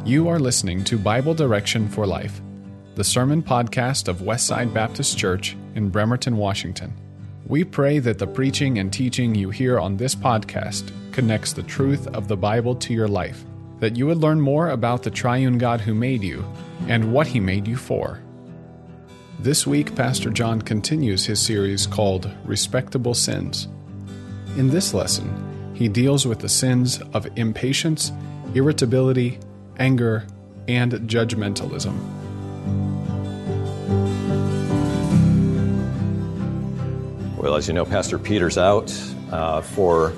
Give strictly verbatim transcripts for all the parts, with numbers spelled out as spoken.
You are listening to Bible Direction for Life, the sermon podcast of Westside Baptist Church in Bremerton, Washington. We pray that the preaching and teaching you hear on this podcast connects the truth of the Bible to your life, that you would learn more about the triune God who made you and what He made you for. This week, Pastor John continues his series called Respectable Sins. In this lesson, he deals with the sins of impatience, irritability, anger, and judgmentalism. Well, as you know, Pastor Peter's out uh, for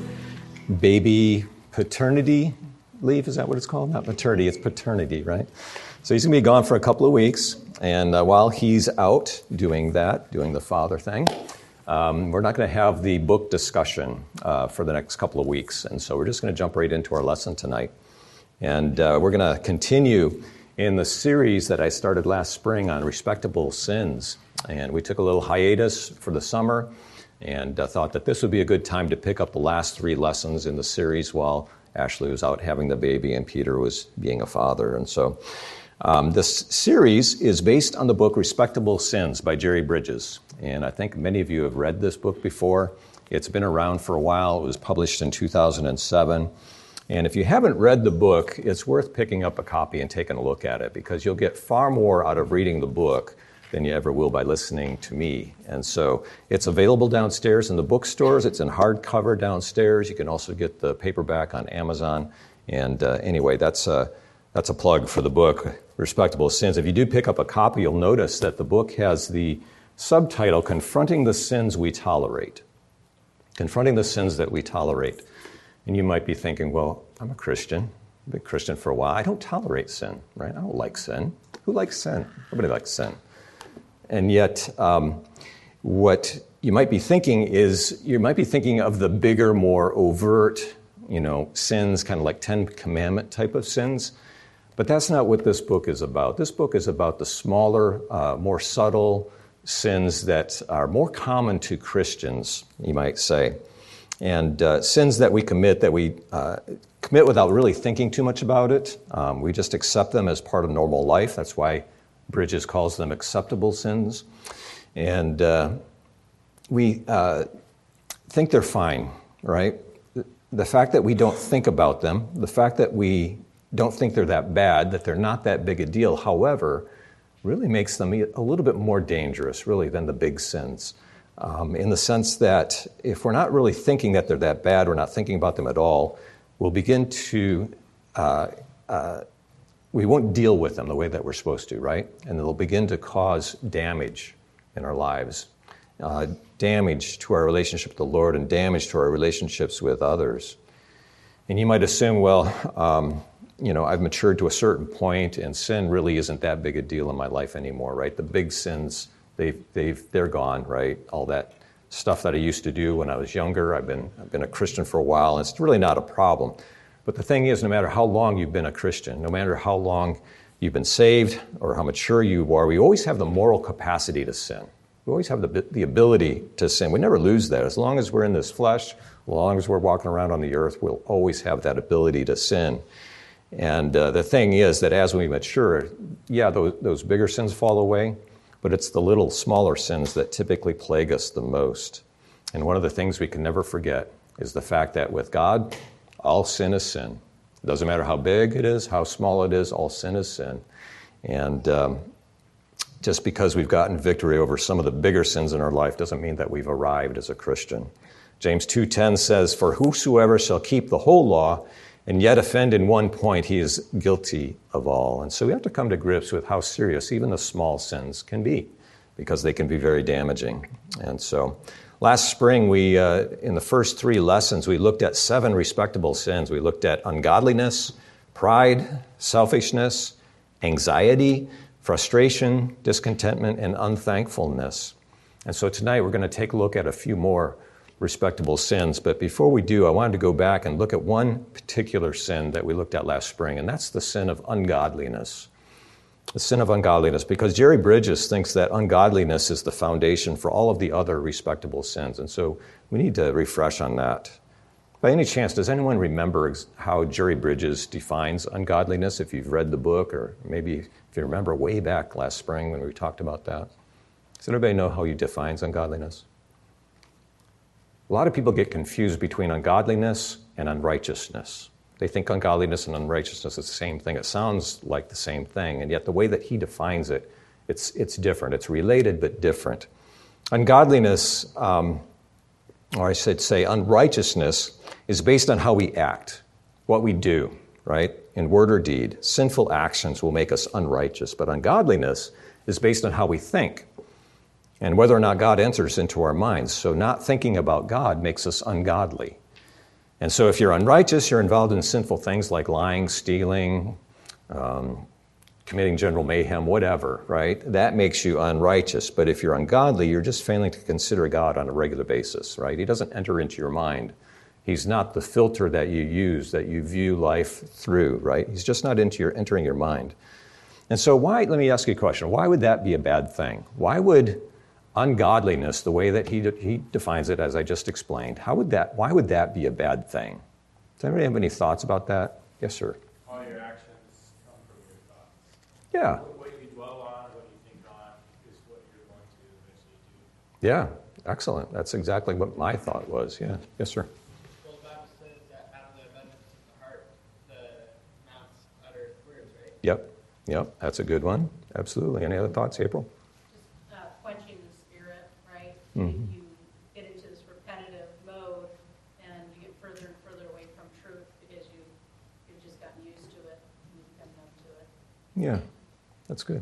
baby paternity leave. Is that what it's called? Not maternity, it's paternity, right? So he's going to be gone for a couple of weeks. And uh, while he's out doing that, doing the father thing, um, we're not going to have the book discussion uh, for the next couple of weeks. And so we're just going to jump right into our lesson tonight. And uh, we're going to continue in the series that I started last spring on respectable sins. And we took a little hiatus for the summer and uh, thought that this would be a good time to pick up the last three lessons in the series while Ashley was out having the baby and Peter was being a father. And so um, this series is based on the book Respectable Sins by Jerry Bridges. And I think many of you have read this book before. It's been around for a while. It was published in two thousand seven. And if you haven't read the book, it's worth picking up a copy and taking a look at it because you'll get far more out of reading the book than you ever will by listening to me. And so it's available downstairs in the bookstores. It's in hardcover downstairs. You can also get the paperback on Amazon. And uh, anyway, that's a, that's a plug for the book, Respectable Sins. If you do pick up a copy, you'll notice that the book has the subtitle, Confronting the Sins We Tolerate. Confronting the Sins that we tolerate. And you might be thinking, well, I'm a Christian. I've been a Christian for a while. I don't tolerate sin, right? I don't like sin. Who likes sin? Nobody likes sin. And yet, um, what you might be thinking is, you might be thinking of the bigger, more overt, you know, sins, kind of like Ten Commandment type of sins. But that's not what this book is about. This book is about the smaller, uh, more subtle sins that are more common to Christians, you might say. And uh, sins that we commit, that we uh, commit without really thinking too much about it. Um, we just accept them as part of normal life. That's why Bridges calls them acceptable sins. And uh, we uh, think they're fine, right? The fact that we don't think about them, the fact that we don't think they're that bad, that they're not that big a deal, however, really makes them a little bit more dangerous, really, than the big sins. Um, in the sense that if we're not really thinking that they're that bad, we're not thinking about them at all, we'll begin to, uh, uh, we won't deal with them the way that we're supposed to, right? And they'll begin to cause damage in our lives, uh, damage to our relationship with the Lord and damage to our relationships with others. And you might assume, well, um, you know, I've matured to a certain point and sin really isn't that big a deal in my life anymore, right? The big sins, They've, they've, they're gone, right? All that stuff that I used to do when I was younger, I've been, I've been a Christian for a while, and it's really not a problem. But the thing is, no matter how long you've been a Christian, no matter how long you've been saved or how mature you are, we always have the moral capacity to sin. We always have the, the ability to sin. We never lose that. As long as we're in this flesh, as long as we're walking around on the earth, we'll always have that ability to sin. And uh, the thing is that as we mature, yeah, those, those bigger sins fall away, but it's the little smaller sins that typically plague us the most. And one of the things we can never forget is the fact that with God, all sin is sin. It doesn't matter how big it is, how small it is, all sin is sin. And um, just because we've gotten victory over some of the bigger sins in our life doesn't mean that we've arrived as a Christian. James two ten says, "For whosoever shall keep the whole law and yet offend in one point, he is guilty of all." And so we have to come to grips with how serious even the small sins can be, because they can be very damaging. And so last spring, we uh, in the first three lessons, we looked at seven respectable sins. We looked at ungodliness, pride, selfishness, anxiety, frustration, discontentment, and unthankfulness. And so tonight, we're going to take a look at a few more respectable sins. But before we do, I wanted to go back and look at one particular sin that we looked at last spring, and that's the sin of ungodliness. The sin of ungodliness, because Jerry Bridges thinks that ungodliness is the foundation for all of the other respectable sins. And so we need to refresh on that. By any chance, does anyone remember how Jerry Bridges defines ungodliness, if you've read the book, or maybe if you remember way back last spring when we talked about that? Does anybody know how he defines ungodliness? A lot of people get confused between ungodliness and unrighteousness. They think ungodliness and unrighteousness is the same thing. It sounds like the same thing, and yet the way that he defines it, it's, it's different. It's related but different. Ungodliness, um, or I should say unrighteousness, is based on how we act, what we do, right, in word or deed. Sinful actions will make us unrighteous, but ungodliness is based on how we think and whether or not God enters into our minds. So not thinking about God makes us ungodly. And so if you're unrighteous, you're involved in sinful things like lying, stealing, um, committing general mayhem, whatever, right? That makes you unrighteous. But if you're ungodly, you're just failing to consider God on a regular basis, right? He doesn't enter into your mind. He's not the filter that you use, that you view life through, right? He's just not into your entering your mind. And so why, let me ask you a question, why would that be a bad thing? Why would ungodliness, the way that he de- he defines it, as I just explained, how would that? Why would that be a bad thing? Does anybody have any thoughts about that? Yes, sir. All your actions come from your thoughts. Yeah. What you dwell on, what you think on, is what you're going to eventually do. Yeah. Excellent. That's exactly what my thought was. Yeah. Yes, sir. Well, the Bible says that out of the abundance of the heart, the mouth utters words, right? Yep. Yep. That's a good one. Absolutely. Any other thoughts, April? Mm-hmm. You get into this repetitive mode, and you get further and further away from truth because you, you've just gotten used to it, and you've gotten numb to it. Yeah, that's good.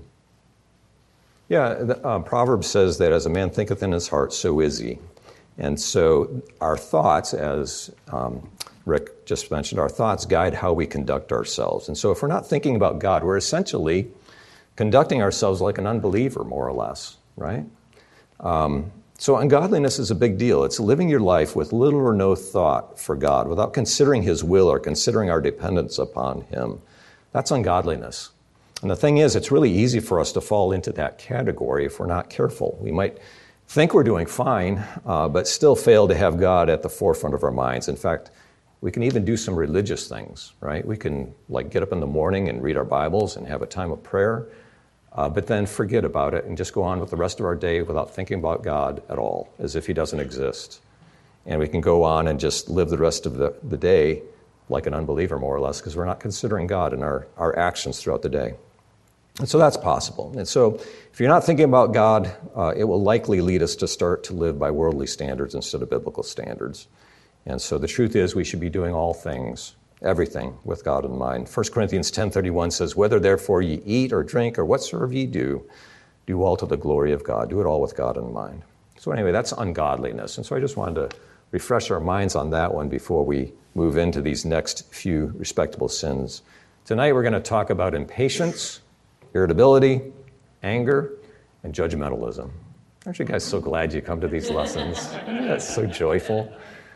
Yeah, the, uh, Proverbs says that as a man thinketh in his heart, so is he. And so our thoughts, as um, Rick just mentioned, our thoughts guide how we conduct ourselves. And so if we're not thinking about God, we're essentially conducting ourselves like an unbeliever, more or less, right? Um, So ungodliness is a big deal. It's living your life with little or no thought for God, without considering His will or considering our dependence upon Him. That's ungodliness. And the thing is, it's really easy for us to fall into that category if we're not careful. We might think we're doing fine, uh, but still fail to have God at the forefront of our minds. In fact, we can even do some religious things, right? We can like get up in the morning and read our Bibles and have a time of prayer, Uh, but then forget about it and just go on with the rest of our day without thinking about God at all, as if He doesn't exist. And we can go on and just live the rest of the, the day like an unbeliever, more or less, because we're not considering God in our, our actions throughout the day. And so that's possible. And so if you're not thinking about God, uh, it will likely lead us to start to live by worldly standards instead of biblical standards. And so the truth is we should be doing all things, everything, with God in mind. First Corinthians ten thirty-one says, "Whether therefore ye eat or drink or whatsoever ye do, do all to the glory of God." Do it all with God in mind. So anyway, that's ungodliness. And so I just wanted to refresh our minds on that one before we move into these next few respectable sins. Tonight we're going to talk about impatience, irritability, anger, and judgmentalism. Aren't you guys so glad you come to these lessons? That's so joyful.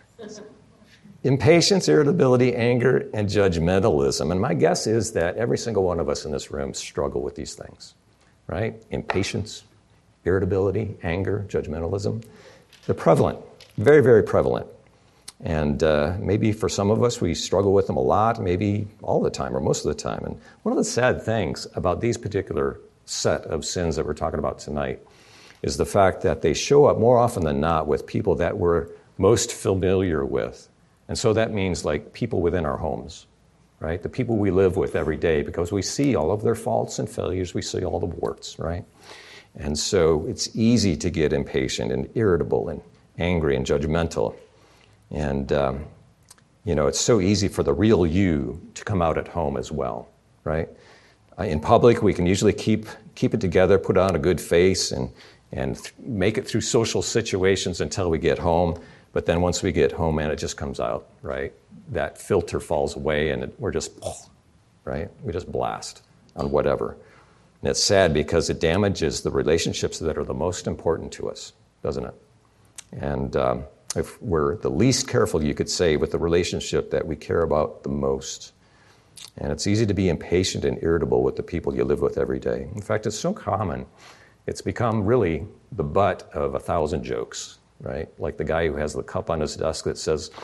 Impatience, irritability, anger, and judgmentalism. And my guess is that every single one of us in this room struggle with these things, right? Impatience, irritability, anger, judgmentalism. They're prevalent, very, very prevalent. And uh, maybe for some of us, we struggle with them a lot, maybe all the time or most of the time. And one of the sad things about these particular set of sins that we're talking about tonight is the fact that they show up more often than not with people that we're most familiar with. And so that means like people within our homes, right? The people we live with every day, because we see all of their faults and failures. We see all the warts, right? And so it's easy to get impatient and irritable and angry and judgmental. And, um, you know, it's so easy for the real you to come out at home as well, right? Uh, in public, we can usually keep keep it together, put on a good face, and, and th- make it through social situations until we get home. But then once we get home, man, it just comes out, right? That filter falls away, and it, we're just, right? We just blast on whatever. And it's sad because it damages the relationships that are the most important to us, doesn't it? And um, if we're the least careful, you could say, with the relationship that we care about the most. And it's easy to be impatient and irritable with the people you live with every day. In fact, it's so common, it's become really the butt of a thousand jokes, right? Like the guy who has the cup on his desk that says,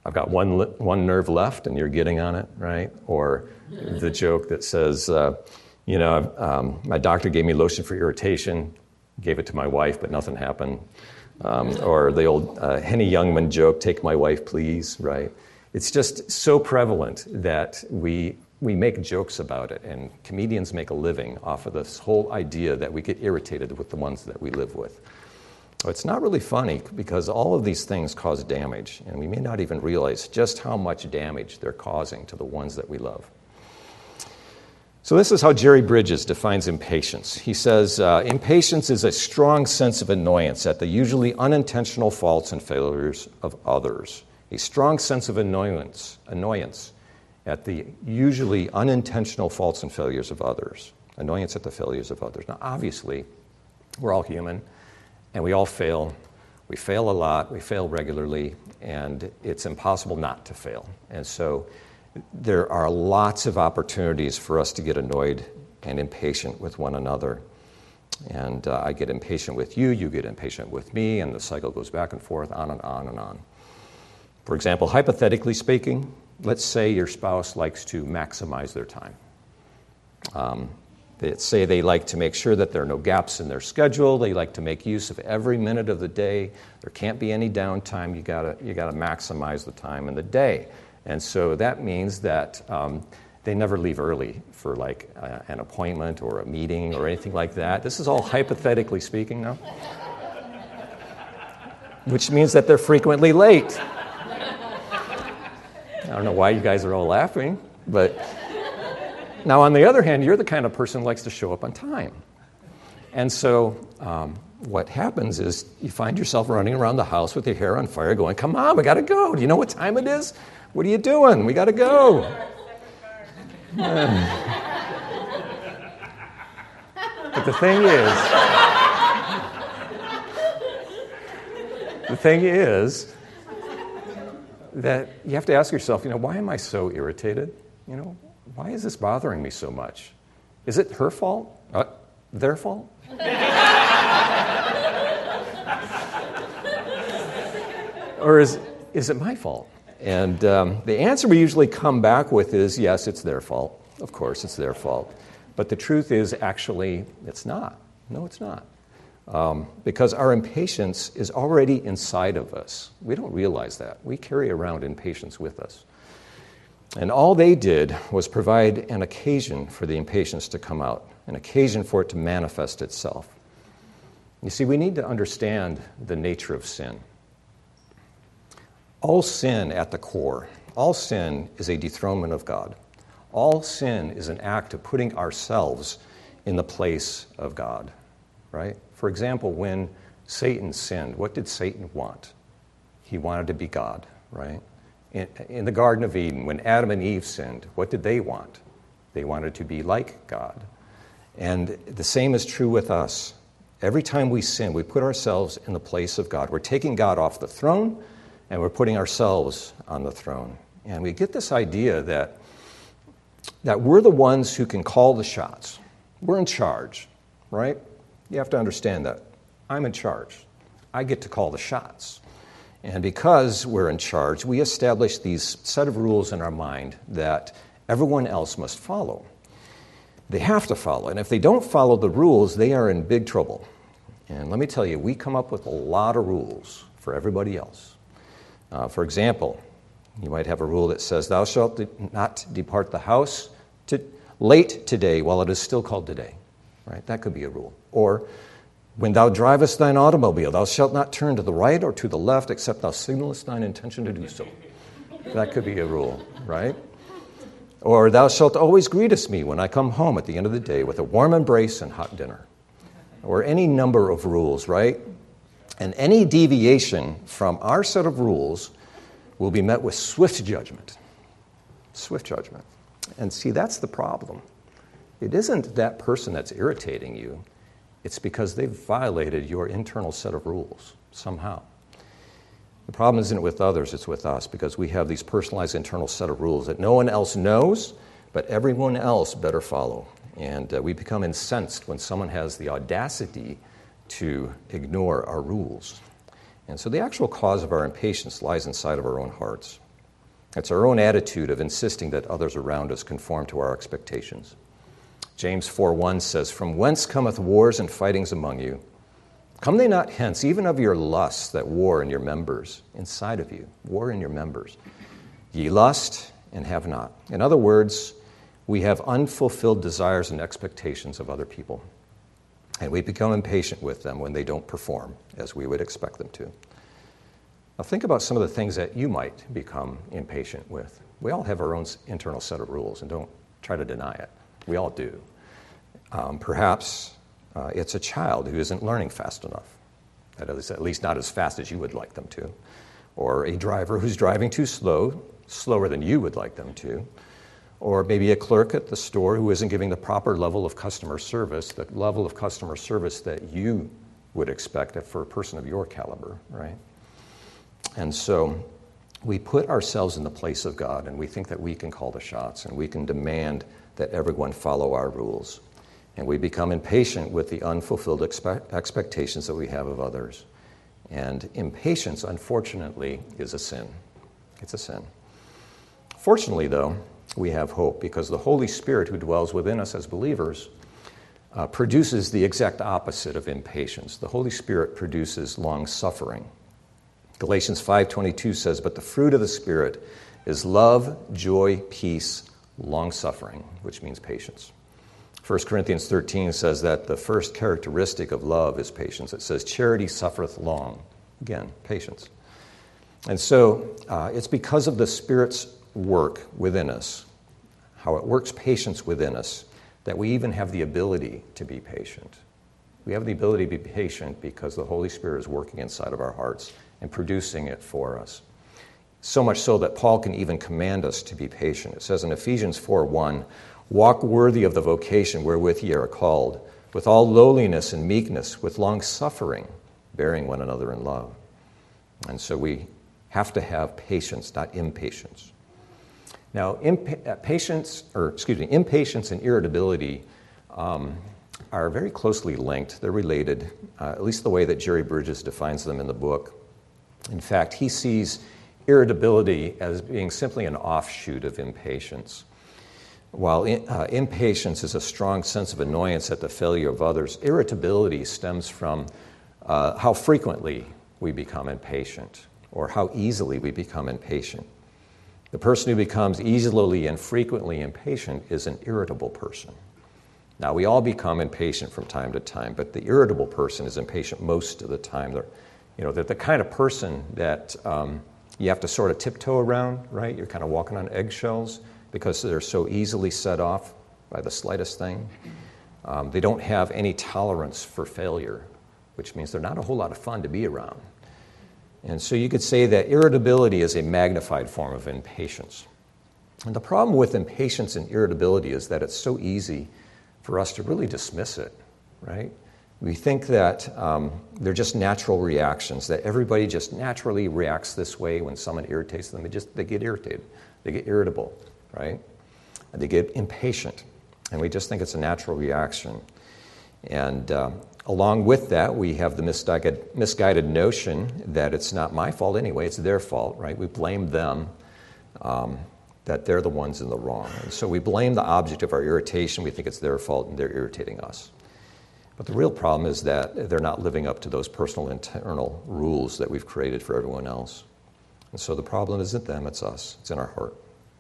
I've got one li- one nerve left and you're getting on it, right? Or the joke that says, uh, you know, um, my doctor gave me lotion for irritation, gave it to my wife, but nothing happened. Um, or the old uh, Henny Youngman joke, take my wife, please, right? It's just so prevalent that we we make jokes about it, and comedians make a living off of this whole idea that we get irritated with the ones that we live with. It's not really funny because all of these things cause damage, and we may not even realize just how much damage they're causing to the ones that we love. So this is how Jerry Bridges defines impatience. He says, uh, impatience is a strong sense of annoyance at the usually unintentional faults and failures of others. A strong sense of annoyance, annoyance at the usually unintentional faults and failures of others. Annoyance at the failures of others. Now, obviously, we're all human, and we all fail. We fail a lot, we fail regularly, and it's impossible not to fail. And so there are lots of opportunities for us to get annoyed and impatient with one another. And uh, I get impatient with you, you get impatient with me, and the cycle goes back and forth, on and on and on. For example, hypothetically speaking, let's say your spouse likes to maximize their time. Um, they say they like to make sure that there are no gaps in their schedule. They like to make use of every minute of the day. There can't be any downtime. You gotta you gotta maximize the time in the day. And so that means that um, they never leave early for like uh, an appointment or a meeting or anything like that. This is all hypothetically speaking now, which means that they're frequently late. I don't know why you guys are all laughing, but now on the other hand, you're the kind of person who likes to show up on time. And so um, what happens is you find yourself running around the house with your hair on fire going, come on, we got to go. Do you know what time it is? What are you doing? We got to go. But the thing is, the thing is that you have to ask yourself, you know, why am I so irritated? You know, why is this bothering me so much? Is it her fault? Uh, their fault? Or is is it my fault? And um, the answer we usually come back with is, yes, it's their fault. Of course, it's their fault. But the truth is, actually, it's not. No, it's not. Um, because our impatience is already inside of us. We don't realize that. We carry around impatience with us. And all they did was provide an occasion for the impatience to come out, an occasion for it to manifest itself. You see, we need to understand the nature of sin. All sin at the core, all sin is a dethronement of God. All sin is an act of putting ourselves in the place of God, right? For example, when Satan sinned, what did Satan want? He wanted to be God, right? In, in the Garden of Eden, when Adam and Eve sinned, what did they want? They wanted to be like God. And the same is true with us. Every time we sin, we put ourselves in the place of God. We're taking God off the throne, and we're putting ourselves on the throne. And we get this idea that, that we're the ones who can call the shots. We're in charge, right? You have to understand that. I'm in charge. I get to call the shots. And because we're in charge, we establish these set of rules in our mind that everyone else must follow. They have to follow. And if they don't follow the rules, they are in big trouble. And let me tell you, we come up with a lot of rules for everybody else. Uh, for example, you might have a rule that says, thou shalt not depart the house to late today while it is still called today. Right? That could be a rule. Or, when thou drivest thine automobile, thou shalt not turn to the right or to the left, except thou signalest thine intention to do so. That could be a rule, right? Or, thou shalt always greetest me when I come home at the end of the day with a warm embrace and hot dinner. Or any number of rules, right? And any deviation from our set of rules will be met with swift judgment. Swift judgment. And see, that's the problem. It isn't that person that's irritating you. It's because they've violated your internal set of rules somehow. The problem isn't with others, it's with us, because we have these personalized internal set of rules that no one else knows, but everyone else better follow. And uh, we become incensed when someone has the audacity to ignore our rules. And so the actual cause of our impatience lies inside of our own hearts. It's our own attitude of insisting that others around us conform to our expectations. James four one says, "From whence cometh wars and fightings among you? Come they not hence, even of your lusts that war in your members, inside of you, war in your members. Ye lust and have not." In other words, we have unfulfilled desires and expectations of other people, and we become impatient with them when they don't perform as we would expect them to. Now think about some of the things that you might become impatient with. We all have our own internal set of rules, and don't try to deny it. We all do. Um, perhaps uh, it's a child who isn't learning fast enough, that is, at least not as fast as you would like them to, or a driver who's driving too slow, slower than you would like them to, or maybe a clerk at the store who isn't giving the proper level of customer service, the level of customer service that you would expect for a person of your caliber, right? And so we put ourselves in the place of God, and we think that we can call the shots, and we can demand that everyone follow our rules. And we become impatient with the unfulfilled expect- expectations that we have of others. And impatience, unfortunately, is a sin. It's a sin. Fortunately, though, we have hope, because the Holy Spirit who dwells within us as believers uh, produces the exact opposite of impatience. The Holy Spirit produces long-suffering. Galatians five twenty-two says, "But the fruit of the Spirit is love, joy, peace, long-suffering," which means patience. First Corinthians thirteen says that the first characteristic of love is patience. It says, "Charity suffereth long." Again, patience. And so uh, it's because of the Spirit's work within us, how it works patience within us, that we even have the ability to be patient. We have the ability to be patient because the Holy Spirit is working inside of our hearts and producing it for us. So much so that Paul can even command us to be patient. It says in Ephesians four one, "Walk worthy of the vocation wherewith ye are called, with all lowliness and meekness, with long suffering, bearing one another in love." And so we have to have patience, not impatience. Now, imp- patience, or excuse me, impatience and irritability um, are very closely linked. They're related, uh, at least the way that Jerry Bridges defines them in the book. In fact, he sees irritability as being simply an offshoot of impatience. While in, uh, impatience is a strong sense of annoyance at the failure of others, irritability stems from uh, how frequently we become impatient, or how easily we become impatient. The person who becomes easily and frequently impatient is an irritable person. Now, we all become impatient from time to time, but the irritable person is impatient most of the time. They're, you know, they're the kind of person that um, you have to sort of tiptoe around, right? You're kind of walking on eggshells because they're so easily set off by the slightest thing. Um, they don't have any tolerance for failure, which means they're not a whole lot of fun to be around. And so you could say that irritability is a magnified form of impatience. And the problem with impatience and irritability is that it's so easy for us to really dismiss it, right? We think that um, they're just natural reactions, that everybody just naturally reacts this way when someone irritates them. They just they get irritated. They get irritable, right? And they get impatient. And we just think it's a natural reaction. And uh, along with that, we have the misguided, misguided notion that it's not my fault anyway, it's their fault, right? We blame them, um, that they're the ones in the wrong. And so we blame the object of our irritation. We think it's their fault and they're irritating us. But the real problem is that they're not living up to those personal internal rules that we've created for everyone else. And so the problem isn't them, it's us. It's in our heart.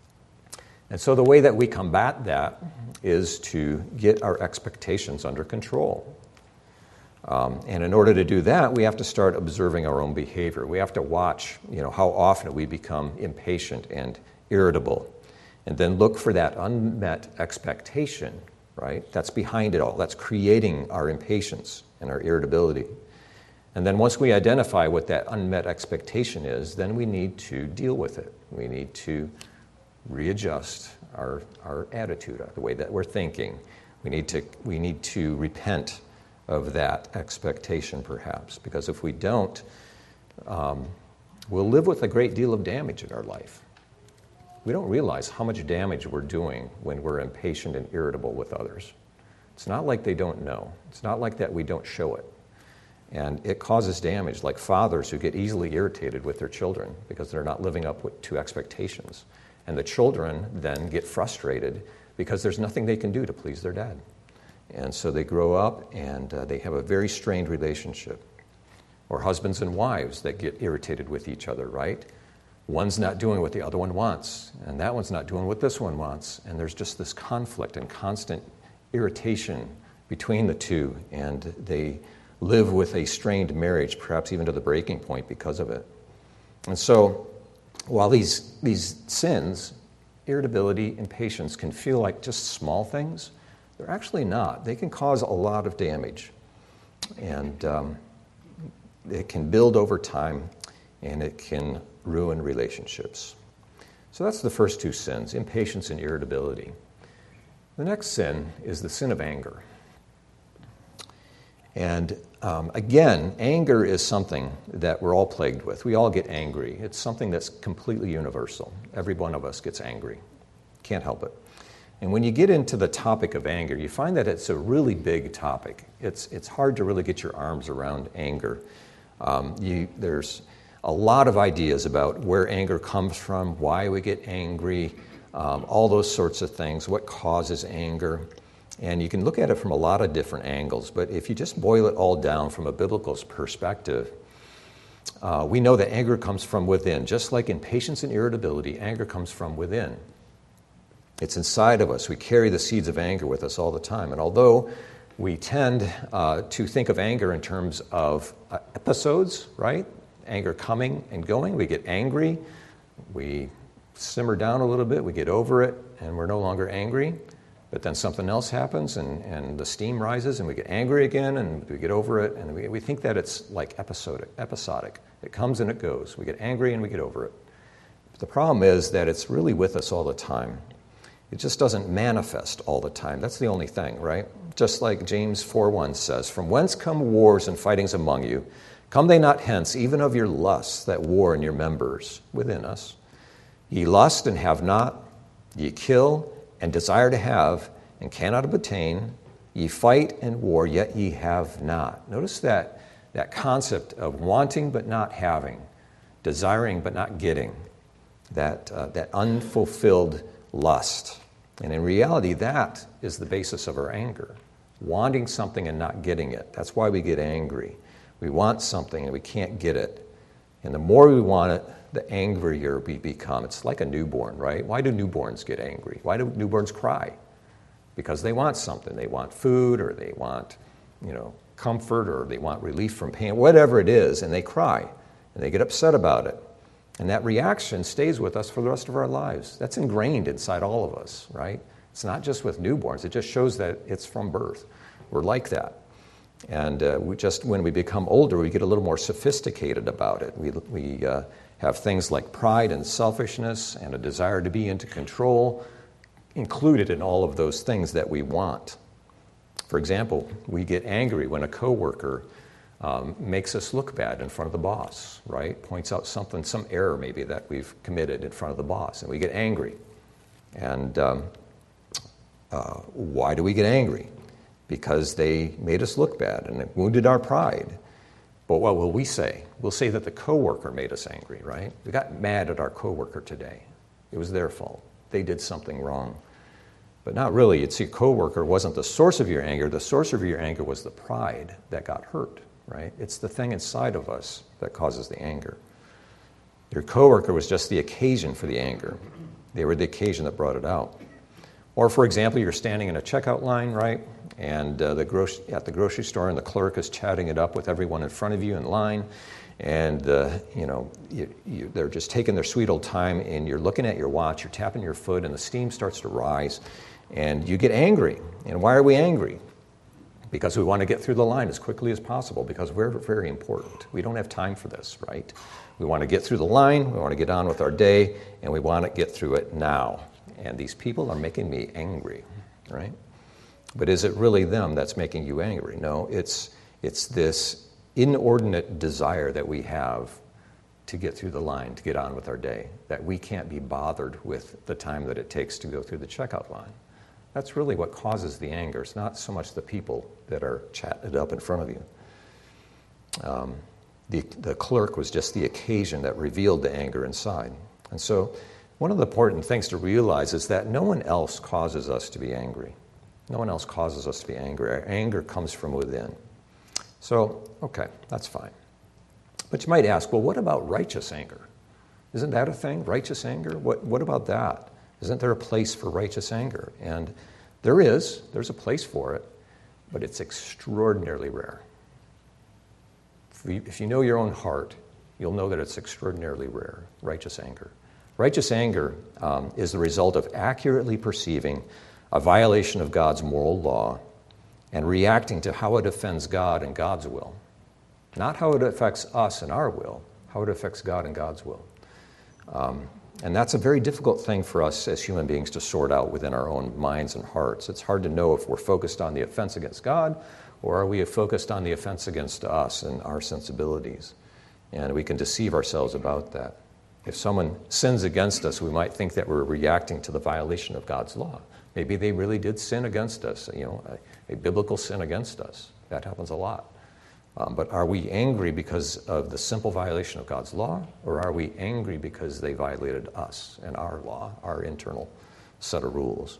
And so the way that we combat that is to get our expectations under control. Um, and in order to do that, we have to start observing our own behavior. We have to watch, you know, how often we become impatient and irritable, and then look for that unmet expectation, right? That's behind it all. That's creating our impatience and our irritability. And then once we identify what that unmet expectation is, then we need to deal with it. We need to readjust our our attitude, the way that we're thinking. We need to we need to repent of that expectation, perhaps, because if we don't, um, we'll live with a great deal of damage in our life. We don't realize how much damage we're doing when we're impatient and irritable with others. It's not like they don't know. It's not like that we don't show it. And it causes damage, like fathers who get easily irritated with their children because they're not living up to expectations. And the children then get frustrated because there's nothing they can do to please their dad. And so they grow up and uh, they have a very strained relationship. Or husbands and wives that get irritated with each other, right? One's not doing what the other one wants, and that one's not doing what this one wants. And there's just this conflict and constant irritation between the two, and they live with a strained marriage, perhaps even to the breaking point because of it. And so, while these, these sins, irritability, impatience, can feel like just small things, they're actually not. They can cause a lot of damage. And um, it can build over time, and it can ruin relationships. So that's the first two sins, impatience and irritability. The next sin is the sin of anger. And um, again, anger is something that we're all plagued with. We all get angry. It's something that's completely universal. Every one of us gets angry. Can't help it. And when you get into the topic of anger, you find that it's a really big topic. It's, it's hard to really get your arms around anger. Um, you, there's a lot of ideas about where anger comes from, why we get angry, um, all those sorts of things, what causes anger. And you can look at it from a lot of different angles, but if you just boil it all down from a biblical perspective, uh, we know that anger comes from within. Just like impatience and irritability, anger comes from within. It's inside of us. We carry the seeds of anger with us all the time. And although we tend uh, to think of anger in terms of uh, episodes, right? Anger coming and going. We get angry, we simmer down a little bit, we get over it, and we're no longer angry. But then something else happens, and, and the steam rises, and we get angry again, and we get over it, and we, we think that it's like episodic, episodic. It comes and it goes. We get angry and we get over it. But the problem is that it's really with us all the time. It just doesn't manifest all the time. That's the only thing, right? Just like James four one says, "From whence come wars and fightings among you? Come they not hence, even of your lusts that war in your members within us? Ye lust and have not, ye kill and desire to have, and cannot obtain. Ye fight and war, yet ye have not." Notice that, that concept of wanting but not having, desiring but not getting, that, uh, that unfulfilled lust. And in reality, that is the basis of our anger. Wanting something and not getting it. That's why we get angry. We want something and we can't get it. And the more we want it, the angrier we become. It's like a newborn, right? Why do newborns get angry? Why do newborns cry? Because they want something. They want food, or they want, you know, comfort, or they want relief from pain, whatever it is, and they cry, and they get upset about it. And that reaction stays with us for the rest of our lives. That's ingrained inside all of us, right? It's not just with newborns. It just shows that it's from birth. We're like that. And uh, we just, when we become older, we get a little more sophisticated about it. We, we uh, have things like pride and selfishness and a desire to be into control included in all of those things that we want. For example, we get angry when a coworker um, makes us look bad in front of the boss, right? Points out something, some error maybe that we've committed in front of the boss, and we get angry. And um, uh, why do we get angry? Because they made us look bad and it wounded our pride. But what will we say? We'll say that the coworker made us angry, right? We got mad at our coworker today. It was their fault. They did something wrong. But not really. It's your coworker wasn't the source of your anger. The source of your anger was the pride that got hurt, right? It's the thing inside of us that causes the anger. Your coworker was just the occasion for the anger. They were the occasion that brought it out. Or, for example, you're standing in a checkout line, right? And uh, the gro- at the grocery store, and the clerk is chatting it up with everyone in front of you in line. And, uh, you know, you, you, they're just taking their sweet old time, and you're looking at your watch, you're tapping your foot, and the steam starts to rise, and you get angry. And why are we angry? Because we want to get through the line as quickly as possible, because we're very important. We don't have time for this, right? We want to get through the line, we want to get on with our day, and we want to get through it now. And these people are making me angry, right? But is it really them that's making you angry? No, it's it's this inordinate desire that we have to get through the line, to get on with our day, that we can't be bothered with the time that it takes to go through the checkout line. That's really what causes the anger. It's not so much the people that are chatted up in front of you. Um, the, the clerk was just the occasion that revealed the anger inside. And so one of the important things to realize is that no one else causes us to be angry. No one else causes us to be angry. Our anger comes from within. So, okay, that's fine. But you might ask, well, what about righteous anger? Isn't that a thing, righteous anger? What, what about that? Isn't there a place for righteous anger? And there is. There's a place for it, but it's extraordinarily rare. If you, if you know your own heart, you'll know that it's extraordinarily rare, righteous anger. Righteous anger um, is the result of accurately perceiving a violation of God's moral law and reacting to how it offends God and God's will. Not how it affects us and our will, how it affects God and God's will. Um, and that's a very difficult thing for us as human beings to sort out within our own minds and hearts. It's hard to know if we're focused on the offense against God or are we focused on the offense against us and our sensibilities. And we can deceive ourselves about that. If someone sins against us, we might think that we're reacting to the violation of God's law. Maybe they really did sin against us, you know, a, a biblical sin against us. That happens a lot. Um, but are we angry because of the simple violation of God's law, or are we angry because they violated us and our law, our internal set of rules?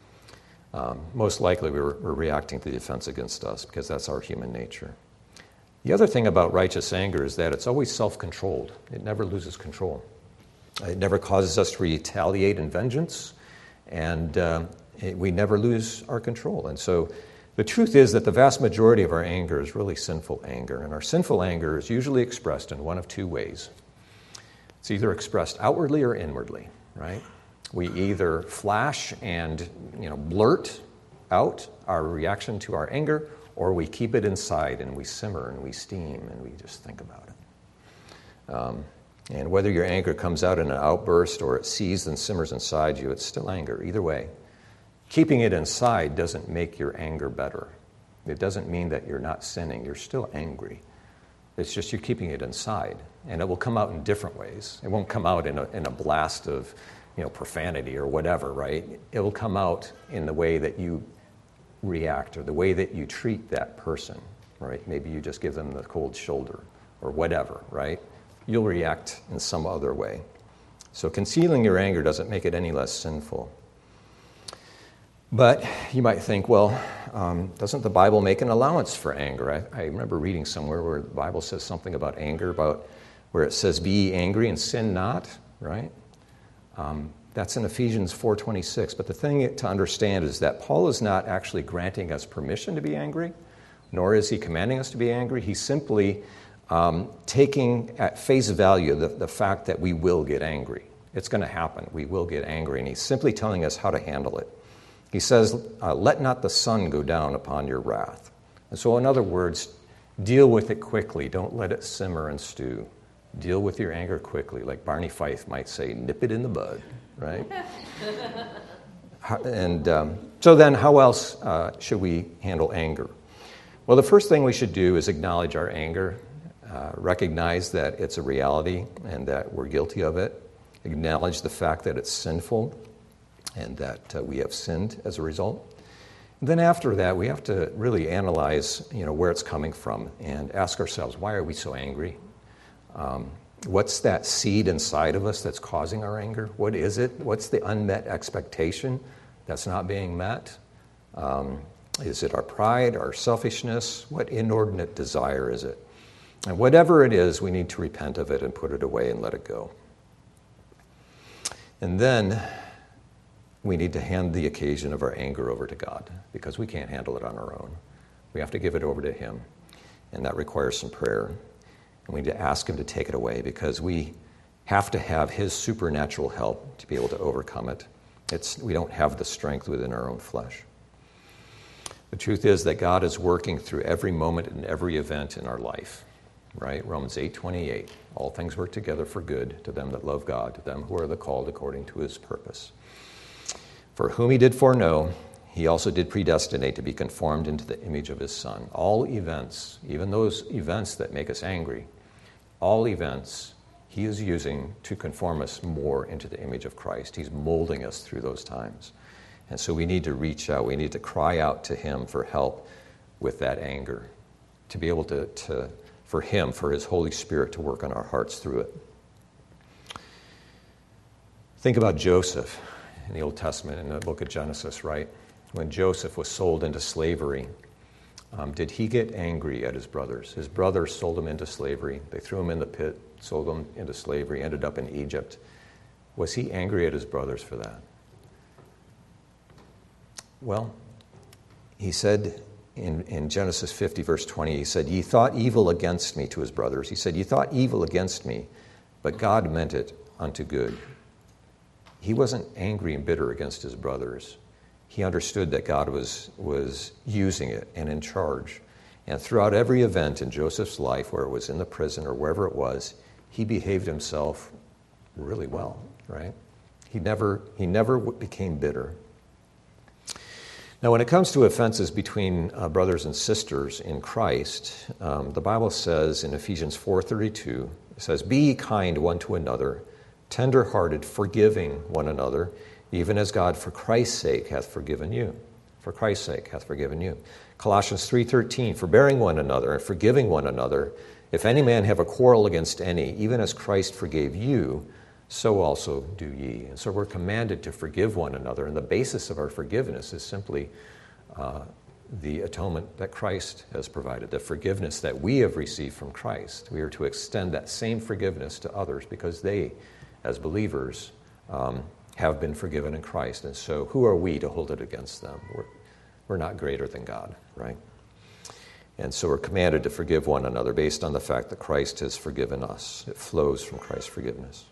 Um, most likely we're, we're reacting to the offense against us because that's our human nature. The other thing about righteous anger is that it's always self-controlled. It never loses control. It never causes us to retaliate in vengeance, and uh, it, we never lose our control. And so the truth is that the vast majority of our anger is really sinful anger, and our sinful anger is usually expressed in one of two ways. It's either expressed outwardly or inwardly, right? We either flash and, you know, blurt out our reaction to our anger, or we keep it inside and we simmer and we steam and we just think about it. Um, and whether your anger comes out in an outburst or it seethes and simmers inside you, it's still anger. Either way, keeping it inside doesn't make your anger better. It doesn't mean that you're not sinning. You're still angry. It's just you're keeping it inside, and it will come out in different ways. It won't come out in a, in a blast of, you know, profanity or whatever, right? It will come out in the way that you react or the way that you treat that person, right? Maybe you just give them the cold shoulder or whatever, right? You'll react in some other way. So concealing your anger doesn't make it any less sinful. But you might think, well, um, doesn't the Bible make an allowance for anger? I, I remember reading somewhere where the Bible says something about anger, about where it says, be ye angry and sin not, right? Um, That's in Ephesians four twenty-six. But the thing to understand is that Paul is not actually granting us permission to be angry, nor is he commanding us to be angry. He's simply um, taking at face value the, the fact that we will get angry. It's going to happen. We will get angry. And he's simply telling us how to handle it. He says, uh, let not the sun go down upon your wrath. And so in other words, deal with it quickly. Don't let it simmer and stew. Deal with your anger quickly. Like Barney Fife might say, nip it in the bud. Right? And um, so then how else uh, should we handle anger? Well, the first thing we should do is acknowledge our anger, uh, recognize that it's a reality and that we're guilty of it, acknowledge the fact that it's sinful and that uh, we have sinned as a result. And then after that, we have to really analyze, you know, where it's coming from and ask ourselves, why are we so angry? Um, What's that seed inside of us that's causing our anger? What is it? What's the unmet expectation that's not being met? Um, is it our pride, our selfishness? What inordinate desire is it? And whatever it is, we need to repent of it and put it away and let it go. And then we need to hand the occasion of our anger over to God because we can't handle it on our own. We have to give it over to Him, and that requires some prayer. And we need to ask Him to take it away because we have to have His supernatural help to be able to overcome it. It's, we don't have the strength within our own flesh. The truth is that God is working through every moment and every event in our life, right? Romans eight twenty-eight, all things work together for good to them that love God, to them who are the called according to His purpose. For whom He did foreknow, He also did predestinate to be conformed into the image of His Son. All events, even those events that make us angry, all events He is using to conform us more into the image of Christ. He's molding us through those times. And so we need to reach out. We need to cry out to Him for help with that anger, to be able to, to for him, for his Holy Spirit to work on our hearts through it. Think about Joseph in the Old Testament, in the book of Genesis, right? When Joseph was sold into slavery, um, did he get angry at his brothers? His brothers sold him into slavery. They threw him in the pit, sold him into slavery, ended up in Egypt. Was he angry at his brothers for that? Well, he said in, in Genesis fifty, verse twenty, he said, "Ye thought evil against me," to his brothers. He said, "Ye thought evil against me, but God meant it unto good." He wasn't angry and bitter against his brothers. He understood that God was, was using it and in charge. And throughout every event in Joseph's life, where it was in the prison or wherever it was, he behaved himself really well, right? He never, he never became bitter. Now, when it comes to offenses between uh, brothers and sisters in Christ, um, the Bible says in Ephesians four thirty-two, it says, "Be ye kind one to another, tender-hearted, forgiving one another, even as God for Christ's sake hath forgiven you." For Christ's sake hath forgiven you. Colossians three thirteen, "Forbearing one another and forgiving one another, if any man have a quarrel against any, even as Christ forgave you, so also do ye." And so we're commanded to forgive one another, and the basis of our forgiveness is simply uh, the atonement that Christ has provided, the forgiveness that we have received from Christ. We are to extend that same forgiveness to others because they, as believers, um, have been forgiven in Christ. And so who are we to hold it against them? We're, we're not greater than God, right? And so we're commanded to forgive one another based on the fact that Christ has forgiven us. It flows from Christ's forgiveness.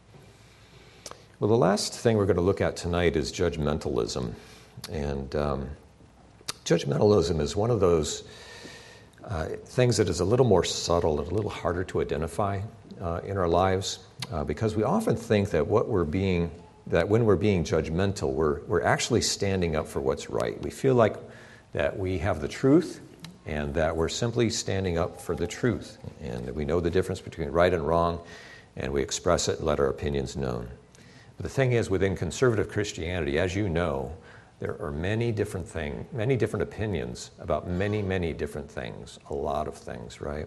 Well, the last thing we're going to look at tonight is judgmentalism. And um, judgmentalism is one of those uh, things that is a little more subtle and a little harder to identify uh, in our lives uh, because we often think that what we're being, that when we're being judgmental, we're, we're actually standing up for what's right. We feel like that we have the truth and that we're simply standing up for the truth. And that we know the difference between right and wrong, and we express it and let our opinions known. But the thing is, within conservative Christianity, as you know, there are many different things, many different opinions about many, many different things, a lot of things, right?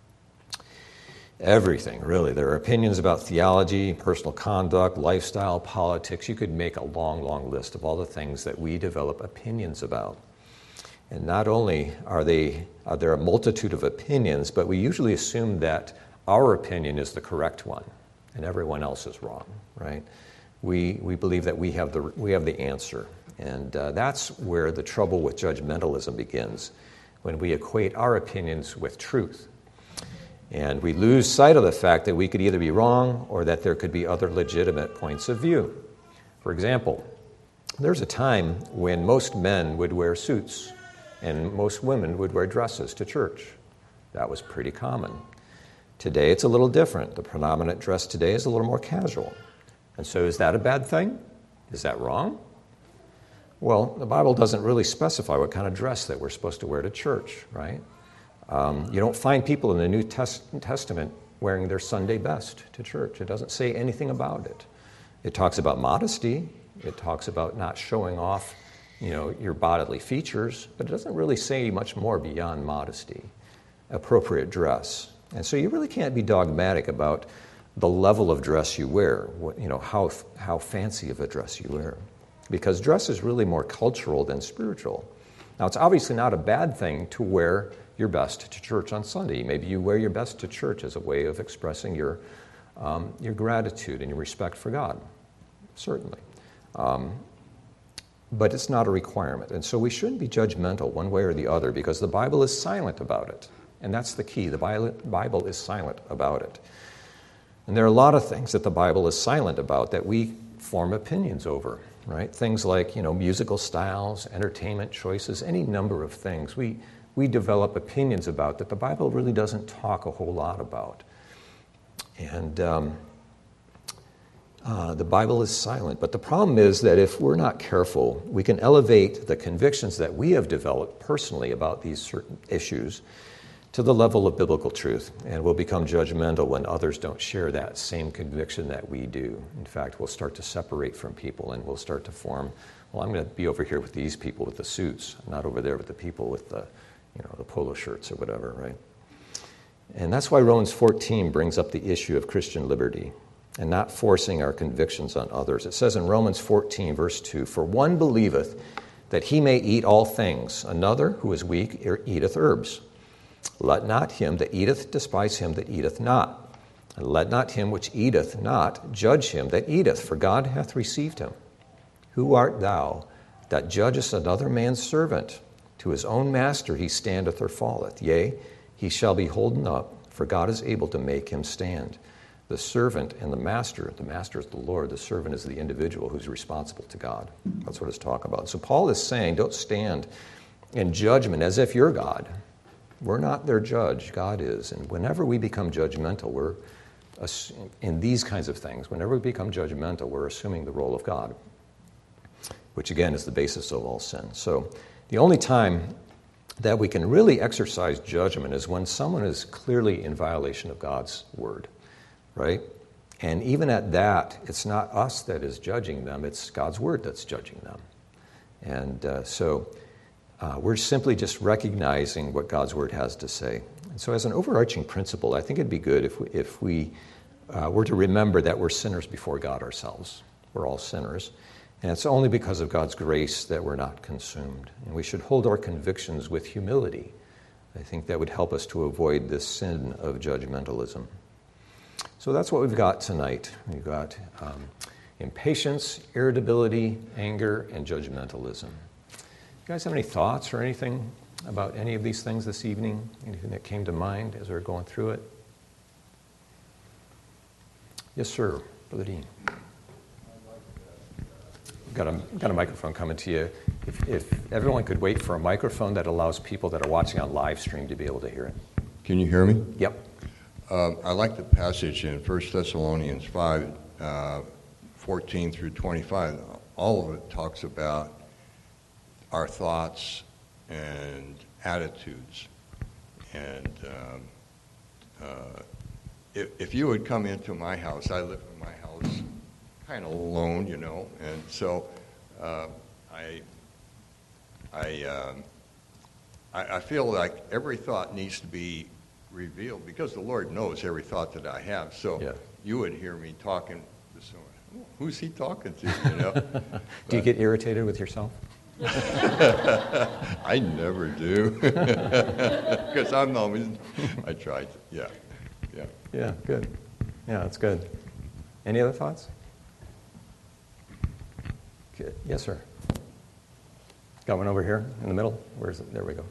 Everything, really. There are opinions about theology, personal conduct, lifestyle, politics. You could make a long, long list of all the things that we develop opinions about. And not only are, they, are there a multitude of opinions, but we usually assume that our opinion is the correct one and everyone else is wrong, right? We, we believe that we have the, we have the answer. And uh, that's where the trouble with judgmentalism begins, when we equate our opinions with truth. And we lose sight of the fact that we could either be wrong or that there could be other legitimate points of view. For example, there's a time when most men would wear suits and most women would wear dresses to church. That was pretty common. Today it's a little different. The predominant dress today is a little more casual. And so is that a bad thing? Is that wrong? Well, the Bible doesn't really specify what kind of dress that we're supposed to wear to church, right? Um, you don't find people in the New Test- Testament wearing their Sunday best to church. It doesn't say anything about it. It talks about modesty. It talks about not showing off, you know, your bodily features, but it doesn't really say much more beyond modesty, appropriate dress. And so you really can't be dogmatic about the level of dress you wear, you know, how how fancy of a dress you wear. Because dress is really more cultural than spiritual. Now, it's obviously not a bad thing to wear your best to church on Sunday. Maybe you wear your best to church as a way of expressing your um, your gratitude and your respect for God, certainly. Um, but it's not a requirement. And so we shouldn't be judgmental one way or the other because the Bible is silent about it. And that's the key. The Bible is silent about it. And there are a lot of things that the Bible is silent about that we form opinions over, right? Things like, you know, musical styles, entertainment choices, any number of things we we develop opinions about that the Bible really doesn't talk a whole lot about. And um, uh, the Bible is silent. But the problem is that if we're not careful, we can elevate the convictions that we have developed personally about these certain issues to the level of biblical truth, and we'll become judgmental when others don't share that same conviction that we do. In fact, we'll start to separate from people, and we'll start to form, well, I'm going to be over here with these people with the suits, not over there with the people with the, you know, the polo shirts or whatever, right? And that's why Romans fourteen brings up the issue of Christian liberty and not forcing our convictions on others. It says in Romans fourteen, verse two, "For one believeth that he may eat all things, another, who is weak, eateth herbs. Let not him that eateth despise him that eateth not. And let not him which eateth not judge him that eateth, for God hath received him. Who art thou that judgest another man's servant? To his own master he standeth or falleth. Yea, he shall be holden up, for God is able to make him stand. The servant and the master, the master is the Lord, the servant is the individual who's responsible to God." That's what it's talking about. So Paul is saying, don't stand in judgment as if you're God. We're not their judge, God is. And whenever we become judgmental, we're, in these kinds of things, whenever we become judgmental, we're assuming the role of God, which again is the basis of all sin. So the only time that we can really exercise judgment is when someone is clearly in violation of God's word, right? And even at that, it's not us that is judging them, it's God's word that's judging them. And uh, so uh, we're simply just recognizing what God's word has to say. And so as an overarching principle, I think it'd be good if we, if we uh, were to remember that we're sinners before God ourselves. We're all sinners. And it's only because of God's grace that we're not consumed. And we should hold our convictions with humility. I think that would help us to avoid this sin of judgmentalism. So that's what we've got tonight. We've got um, impatience, irritability, anger, and judgmentalism. You guys have any thoughts or anything about any of these things this evening? Anything that came to mind as we were going through it? Yes, sir. Brother Dean. Got a, got a microphone coming to you. If, if everyone could wait for a microphone that allows people that are watching on live stream to be able to hear it. Can you hear me? Yep. Uh, I like the passage in First Thessalonians five, uh, fourteen through twenty-five. All of it talks about our thoughts and attitudes. And um, uh, if, if you would come into my house, I live in my house kind of alone, you know, and so uh, I, I, um, I, I feel like every thought needs to be revealed because the Lord knows every thought that I have. So Yeah. you would hear me talking to someone. Who's he talking to? You know. Do you get irritated with yourself? I never do because I'm always. I tried. To, yeah, yeah. Yeah. Good. Yeah, that's good. Any other thoughts? Good. Yes, sir. Got one over here in the middle. Where is it? There we go.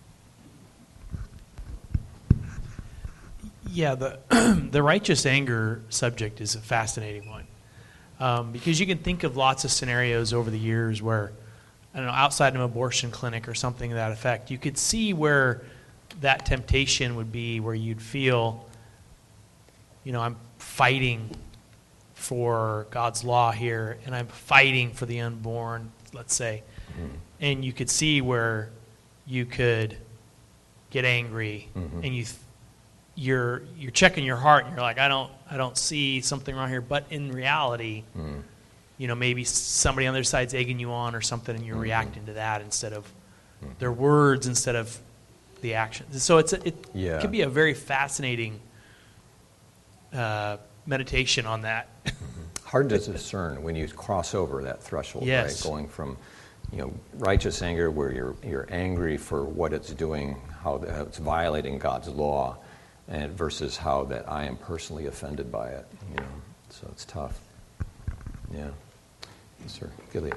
Yeah, the the righteous anger subject is a fascinating one um, because you can think of lots of scenarios over the years where, I don't know, outside an abortion clinic or something to that effect, you could see where that temptation would be, where you'd feel, you know, I'm fighting for God's law here, and I'm fighting for the unborn, let's say. Mm-hmm. And you could see where you could get angry, mm-hmm. and you th- you're you're checking your heart, and you're like, I don't I don't see something wrong here. But in reality, mm-hmm. you know, maybe somebody on the other side's egging you on or something, and you're mm-hmm. reacting to that instead of mm-hmm. their words, instead of the actions. So it's a, it yeah. could be a very fascinating uh, meditation on that. Hard to discern when you cross over that threshold, yes. right? Going from, you know, righteous anger, where you're you're angry for what it's doing, how it's violating God's law, and versus how that I am personally offended by it. You know, so it's tough. Yeah. Yes, sir. Gillian.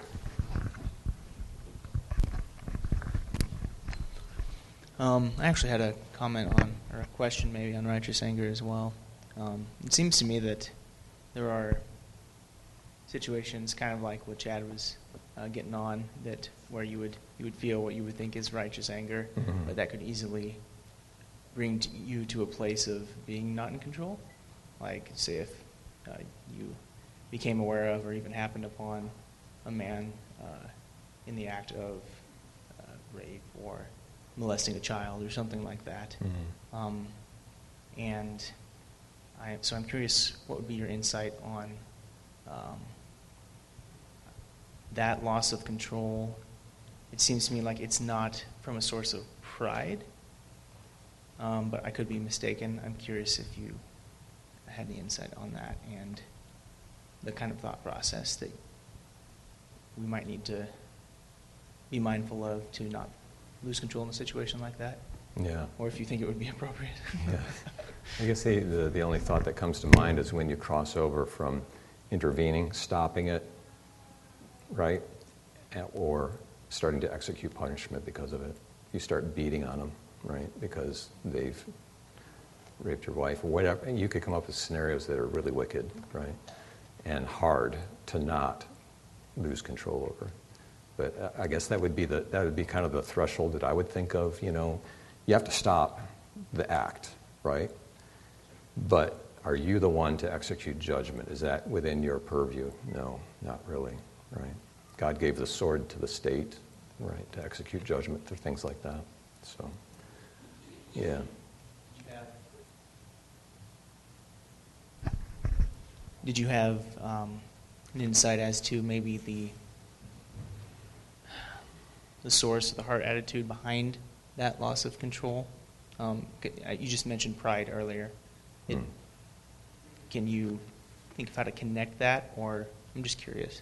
Um, I actually had a comment on, or a question maybe, on righteous anger as well. Um, it seems to me that there are situations kind of like what Chad was uh, getting on, that where you would you would feel what you would think is righteous anger, mm-hmm. but that could easily bring to you to a place of being not in control. Like, say if uh, you became aware of or even happened upon a man uh, in the act of uh, rape or molesting a child or something like that. Mm-hmm. Um, and I, so I'm curious, what would be your insight on um, that loss of control? It seems to me like it's not from a source of pride, um, but I could be mistaken. I'm curious if you had any insight on that and the kind of thought process that we might need to be mindful of to not lose control in a situation like that. Yeah. Or if you think it would be appropriate. Yeah. I guess the, the, the only thought that comes to mind is when you cross over from intervening, stopping it, right, or starting to execute punishment because of it. You start beating on them, right, because they've raped your wife or whatever. And you could come up with scenarios that are really wicked, right, and hard to not lose control over. But I guess that would be the that would be kind of the threshold that I would think of. You know, you have to stop the act, right? But are you the one to execute judgment? Is that within your purview? No, not really, right? God gave the sword to the state, right, to execute judgment through things like that. So, yeah. Did you have um, an insight as to maybe the the source, the heart attitude behind that loss of control? Um, you just mentioned pride earlier. It, mm. Can you think of how to connect that, or I'm just curious?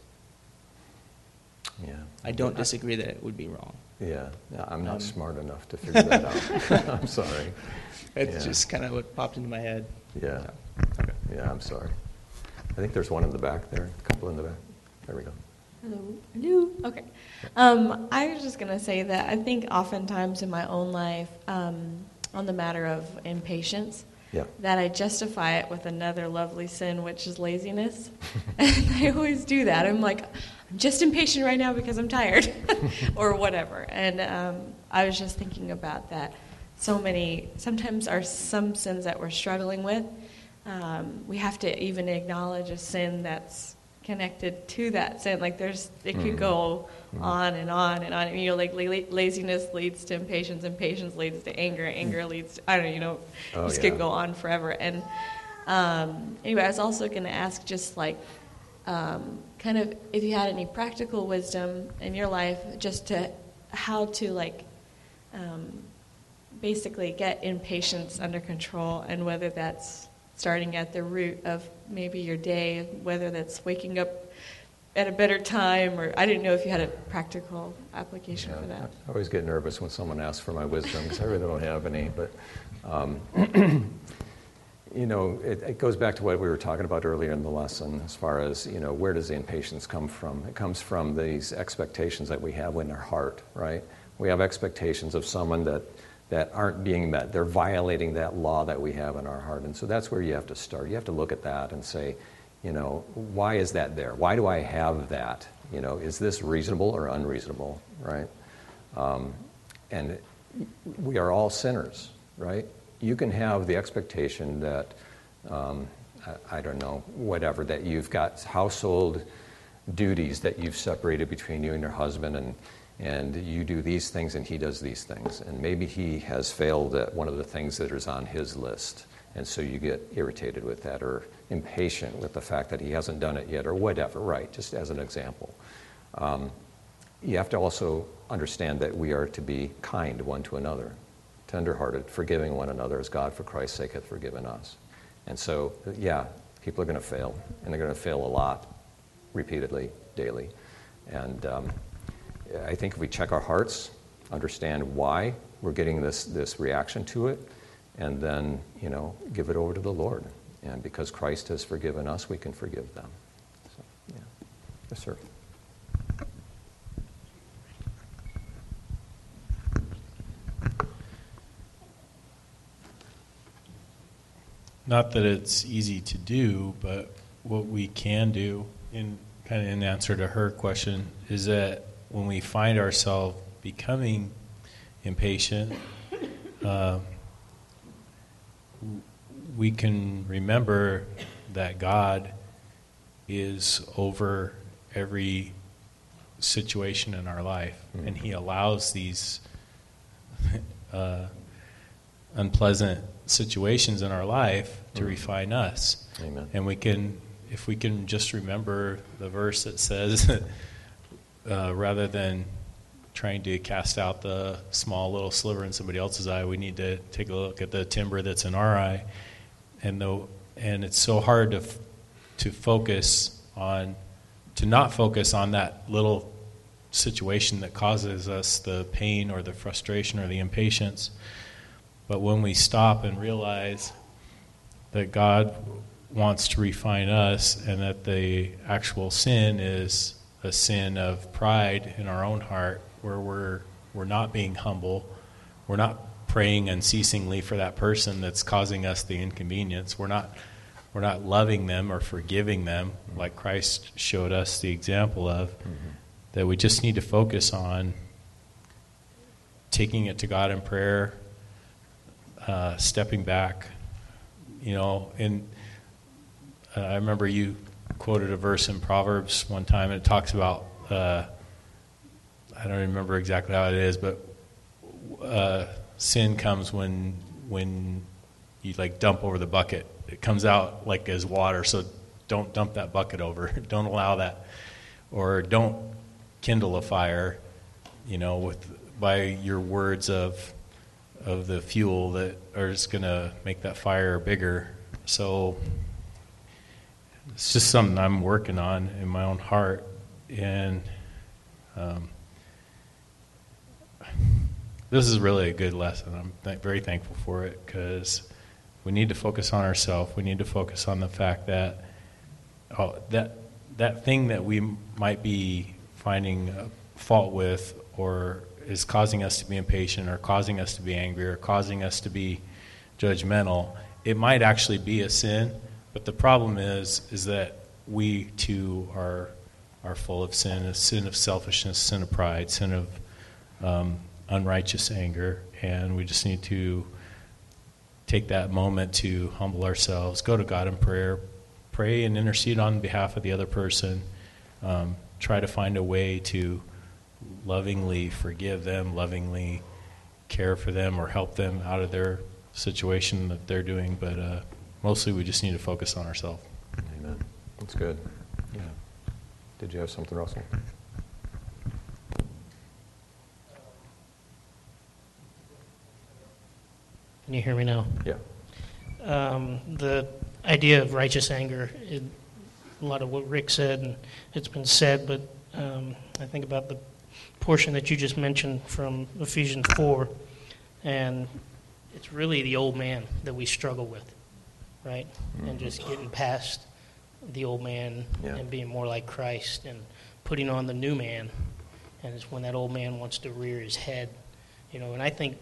Yeah, I don't disagree that it would be wrong. Yeah, yeah I'm not um, smart enough to figure that out. I'm sorry. It's yeah. just kind of what popped into my head. Yeah. So, okay. Yeah, I'm sorry. I think there's one in the back there, a couple in the back. There we go. Hello. Hello. Okay. Um, I was just going to say that I think oftentimes in my own life, um, on the matter of impatience, yeah. that I justify it with another lovely sin, which is laziness. And I always do that. I'm like, I'm just impatient right now because I'm tired or whatever. And um, I was just thinking about that. So many, sometimes are some sins that we're struggling with. Um, we have to even acknowledge a sin that's connected to that sin. Like there's, it could mm. go mm. on and on and on. You know, like la- laziness leads to impatience, impatience leads to anger, anger mm. leads to, I don't know, you know, oh, this yeah. could go on forever. And um, anyway, I was also going to ask just like, um, kind of if you had any practical wisdom in your life just to how to like um, basically get impatience under control, and whether that's starting at the root of maybe your day, whether that's waking up at a better time, or I didn't know if you had a practical application yeah, for that. I always get nervous when someone asks for my wisdom because I really don't have any. But, um, you know, it, it goes back to what we were talking about earlier in the lesson as far as, you know, where does the impatience come from? It comes from these expectations that we have in our heart, right? We have expectations of someone that that aren't being met. They're violating that law that we have in our heart. And so that's where you have to start. You have to look at that and say, you know, why is that there? Why do I have that? You know, is this reasonable or unreasonable, right? Um, and we are all sinners, right? You can have the expectation that, um, I, I don't know, whatever, that you've got household duties that you've separated between you and your husband, and and you do these things and he does these things. And maybe he has failed at one of the things that is on his list. And so you get irritated with that or impatient with the fact that he hasn't done it yet or whatever, right, just as an example. Um, you have to also understand that we are to be kind one to another, tenderhearted, forgiving one another as God for Christ's sake hath forgiven us. And so, yeah, people are going to fail, and they're going to fail a lot, repeatedly, daily. And um, I think if we check our hearts, understand why we're getting this, this reaction to it, and then, you know, give it over to the Lord. And because Christ has forgiven us, we can forgive them. So, yeah. Yes, sir. Not that it's easy to do, but what we can do, in kind of in answer to her question, is that when we find ourselves becoming impatient, uh, we can remember that God is over every situation in our life, mm-hmm. and He allows these uh, unpleasant situations in our life to mm-hmm. refine us. Amen. And we can, if we can just remember the verse that says, uh, rather than trying to cast out the small little sliver in somebody else's eye. We need to take a look at the timber that's in our eye. And though, and it's so hard to to focus on, to not focus on that little situation that causes us the pain or the frustration or the impatience. But when we stop and realize that God wants to refine us and that the actual sin is a sin of pride in our own heart, where we're we're not being humble, we're not praying unceasingly for that person that's causing us the inconvenience, we're not we're not loving them or forgiving them like Christ showed us the example of, mm-hmm. that we just need to focus on taking it to God in prayer, uh, stepping back, you know. And uh, I remember you quoted a verse in Proverbs one time, and it talks about, uh, I don't remember exactly how it is, but uh, sin comes when when you like dump over the bucket. It comes out like as water, so don't dump that bucket over. Don't allow that, or don't kindle a fire, you know, with by your words of of the fuel that are just going to make that fire bigger. So it's just something I'm working on in my own heart, and um, this is really a good lesson. I'm th- very thankful for it, because we need to focus on ourselves. We need to focus on the fact that oh, that that thing that we might be finding a fault with, or is causing us to be impatient, or causing us to be angry, or causing us to be judgmental, it might actually be a sin. But the problem is, is that we too are are full of sin, a sin of selfishness, sin of pride, sin of um, unrighteous anger, and we just need to take that moment to humble ourselves, go to God in prayer, pray and intercede on behalf of the other person, um, try to find a way to lovingly forgive them, lovingly care for them, or help them out of their situation that they're doing. But uh, mostly we just need to focus on ourselves. Amen. That's good. Yeah. Did you have something, Russell? Can you hear me now? Yeah. Um, the idea of righteous anger, it, a lot of what Rick said, and it's been said, but um, I think about the portion that you just mentioned from Ephesians four, and it's really the old man that we struggle with, right? Mm-hmm. And just getting past the old man, yeah. and being more like Christ and putting on the new man. And it's when that old man wants to rear his head, you know. And I think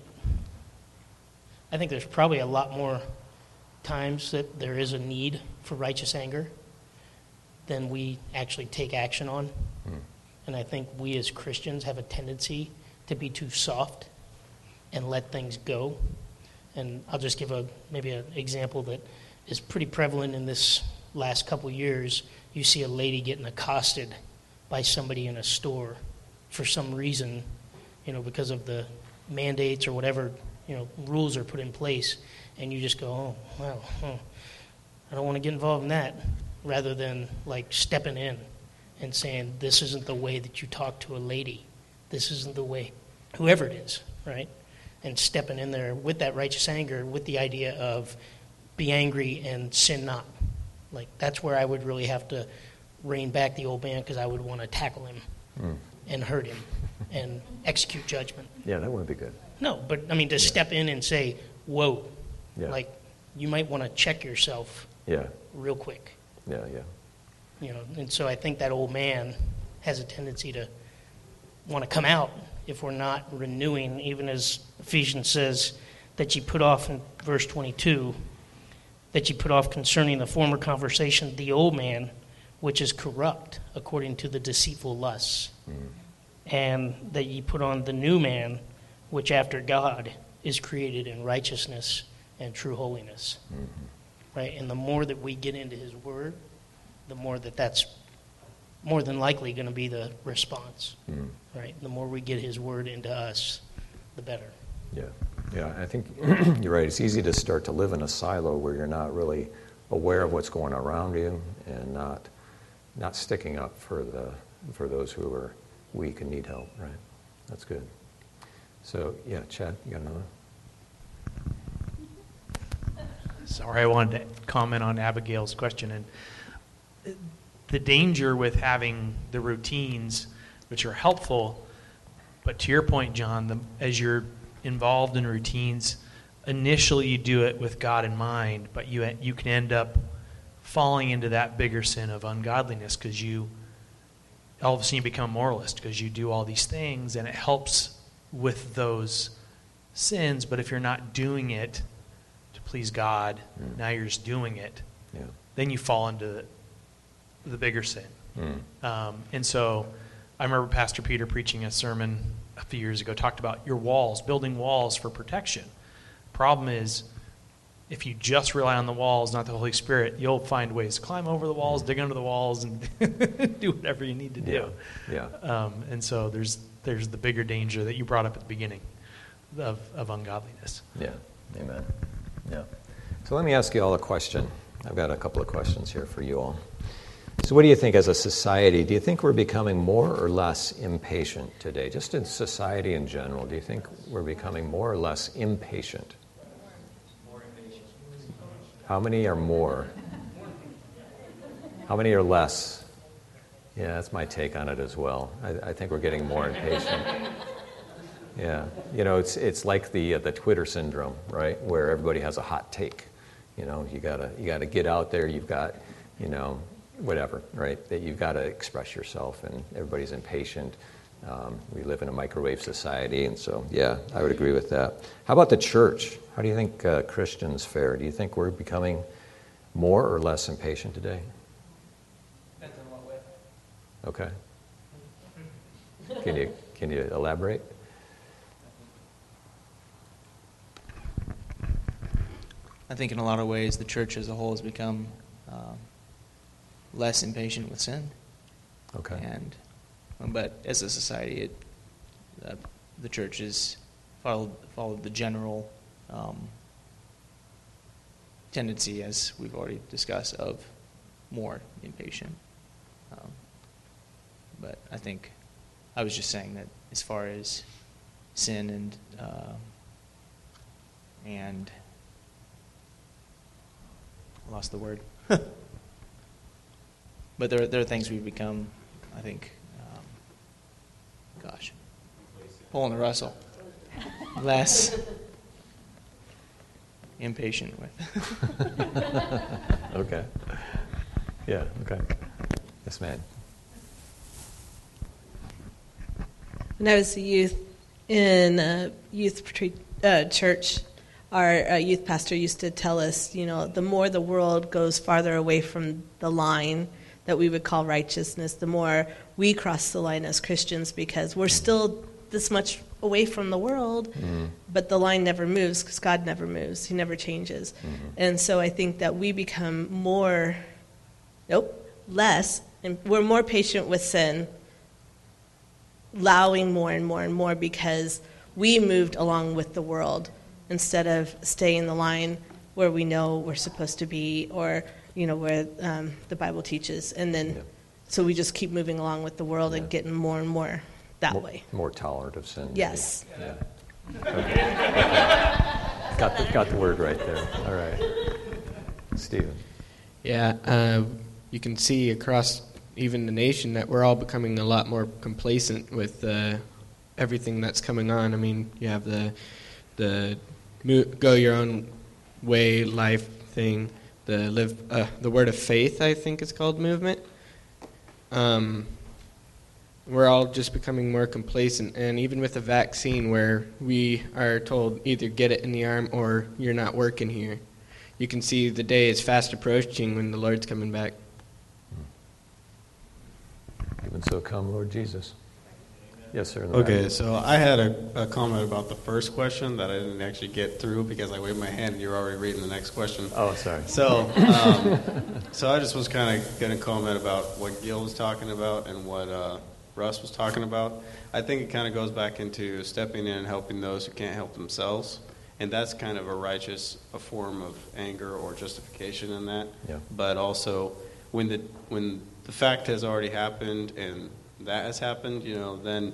I think there's probably a lot more times that there is a need for righteous anger than we actually take action on. Mm. And I think we as Christians have a tendency to be too soft and let things go. And I'll just give a maybe an example that is pretty prevalent in this last couple years. You see a lady getting accosted by somebody in a store for some reason, you know, because of the mandates or whatever, you know, rules are put in place, and you just go, oh, well, oh, I don't want to get involved in that, rather than like stepping in and saying, this isn't the way that you talk to a lady. This isn't the way, whoever it is, right? And stepping in there with that righteous anger, with the idea of be angry and sin not. Like, that's where I would really have to rein back the old man, because I would want to tackle him mm. and hurt him and execute judgment. Yeah, that wouldn't be good. No, but I mean to yeah. step in and say, whoa, yeah. like you might want to check yourself yeah. real quick. Yeah, yeah. You know, and so I think that old man has a tendency to want to come out if we're not renewing, even as Ephesians says, that you put off in verse twenty-two, that you put off concerning the former conversation, the old man, which is corrupt according to the deceitful lusts, mm. and that ye put on the new man, which after God is created in righteousness and true holiness. Mm-hmm. Right? And the more that we get into his word, the more that that's more than likely going to be the response. Mm. Right? The more we get his word into us, the better. Yeah. Yeah, I think you're right. It's easy to start to live in a silo where you're not really aware of what's going on around you, and not not sticking up for the for those who are weak and need help, right? That's good. So, yeah, Chad, you got another? Sorry, I wanted to comment on Abigail's question. And the danger with having the routines, which are helpful, but to your point, John, the, as you're involved in routines, initially you do it with God in mind, but you you can end up falling into that bigger sin of ungodliness because you all of a sudden you become a moralist because you do all these things, and it helps with those sins. But if you're not doing it to please God, mm. now you're just doing it, yeah. then you fall into the, the bigger sin. Mm. Um, and so I remember Pastor Peter preaching a sermon a few years ago, talked about your walls, building walls for protection. Problem is, if you just rely on the walls, not the Holy Spirit, you'll find ways to climb over the walls, dig under the walls, and do whatever you need to do. Yeah. yeah. Um, and so there's there's the bigger danger that you brought up at the beginning of, of ungodliness. Yeah. Amen. Yeah. So let me ask you all a question. I've got a couple of questions here for you all. So what do you think as a society? Do you think we're becoming more or less impatient today? Just in society in general, do you think we're becoming more or less impatient? How many are more? How many are less? Yeah, that's my take on it as well. I, I think we're getting more impatient. Yeah, you know, it's it's like the uh, the Twitter syndrome, right? Where everybody has a hot take. You know, you gotta you gotta get out there. You've got, you know, whatever, right? That you've got to express yourself, and everybody's impatient. Um, we live in a microwave society, and so, yeah, I would agree with that. How about the church? How do you think uh, Christians fare? Do you think we're becoming more or less impatient today? Depends on what way. Okay. Can you can you elaborate? I think in a lot of ways the church as a whole has become um, less impatient with sin. Okay. And but as a society, it, uh, the church has followed followed the general um, tendency, as we've already discussed, of more impatient. Um, but I think I was just saying that as far as sin and uh, and I lost the word. But there, there are things we've become, I think, um, gosh, pulling a Russell, less impatient with. Okay. Yeah, okay. Yes, ma'am. When I was a youth in a youth retreat, uh, church, our uh, youth pastor used to tell us, you know, the more the world goes farther away from the line that we would call righteousness, the more we cross the line as Christians, because we're still this much away from the world, mm-hmm. but the line never moves because God never moves. He never changes. Mm-hmm. And so I think that we become more, nope, less, and we're more patient with sin, allowing more and more and more because we moved along with the world instead of staying in the line where we know we're supposed to be, or you know, where um, the Bible teaches. And then, yeah. so we just keep moving along with the world yeah. and getting more and more that more, way. More tolerant of sin. Yes. Yeah. Okay. Okay. Got, the, got the word right there. All right. Stephen. Yeah, uh, you can see across even the nation that we're all becoming a lot more complacent with uh, everything that's coming on. I mean, you have the, the mo- go your own way life thing, the live, uh, the Word of Faith, I think it's called, movement. Um, we're all just becoming more complacent, and even with the vaccine, where we are told either get it in the arm or you're not working here, you can see the day is fast approaching when the Lord's coming back. Even so, come, Lord Jesus. Yes, sir. Okay, back. so I had a, a comment about the first question that I didn't actually get through because I waved my hand and you were already reading the next question. Oh, sorry. So, um, so I just was kind of going to comment about what Gil was talking about and what uh, Russ was talking about. I think it kind of goes back into stepping in and helping those who can't help themselves, and that's kind of a righteous a form of anger or justification in that. Yeah. But also, when the when the fact has already happened and that has happened, you know, then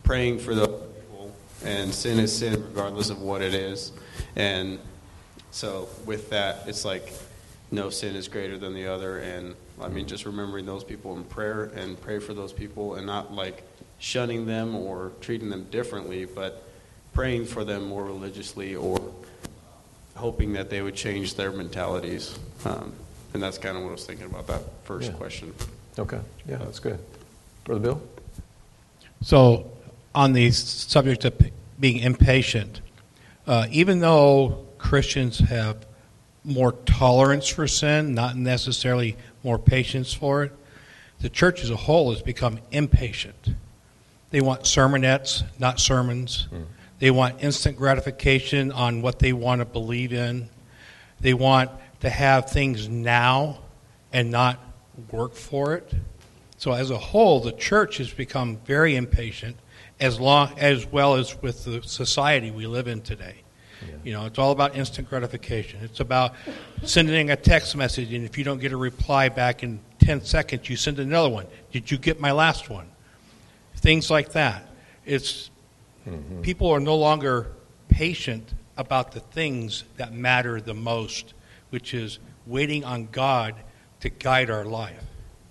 praying for those people, and sin is sin regardless of what it is. And so with that, it's like no sin is greater than the other. And I mean, just remembering those people in prayer and pray for those people, and not like shunning them or treating them differently, but praying for them more religiously, or hoping that they would change their mentalities. Um, and that's kind of what I was thinking about that first Yeah. question. Okay. Yeah, that's good. Brother Bill? So, on the subject of being impatient, uh, even though Christians have more tolerance for sin, not necessarily more patience for it, the church as a whole has become impatient. They want sermonettes, not sermons. Mm. They want instant gratification on what they want to believe in. They want to have things now and not work for it. So as a whole, the church has become very impatient, as long as well as with the society we live in today. Yeah. You know, it's all about instant gratification. It's about sending a text message, and if you don't get a reply back in ten seconds, you send another one. Did you get my last one? Things like that. It's mm-hmm. People are no longer patient about the things that matter the most, which is waiting on God to guide our life.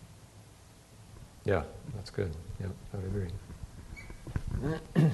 Yeah, that's good. Yeah, I would agree.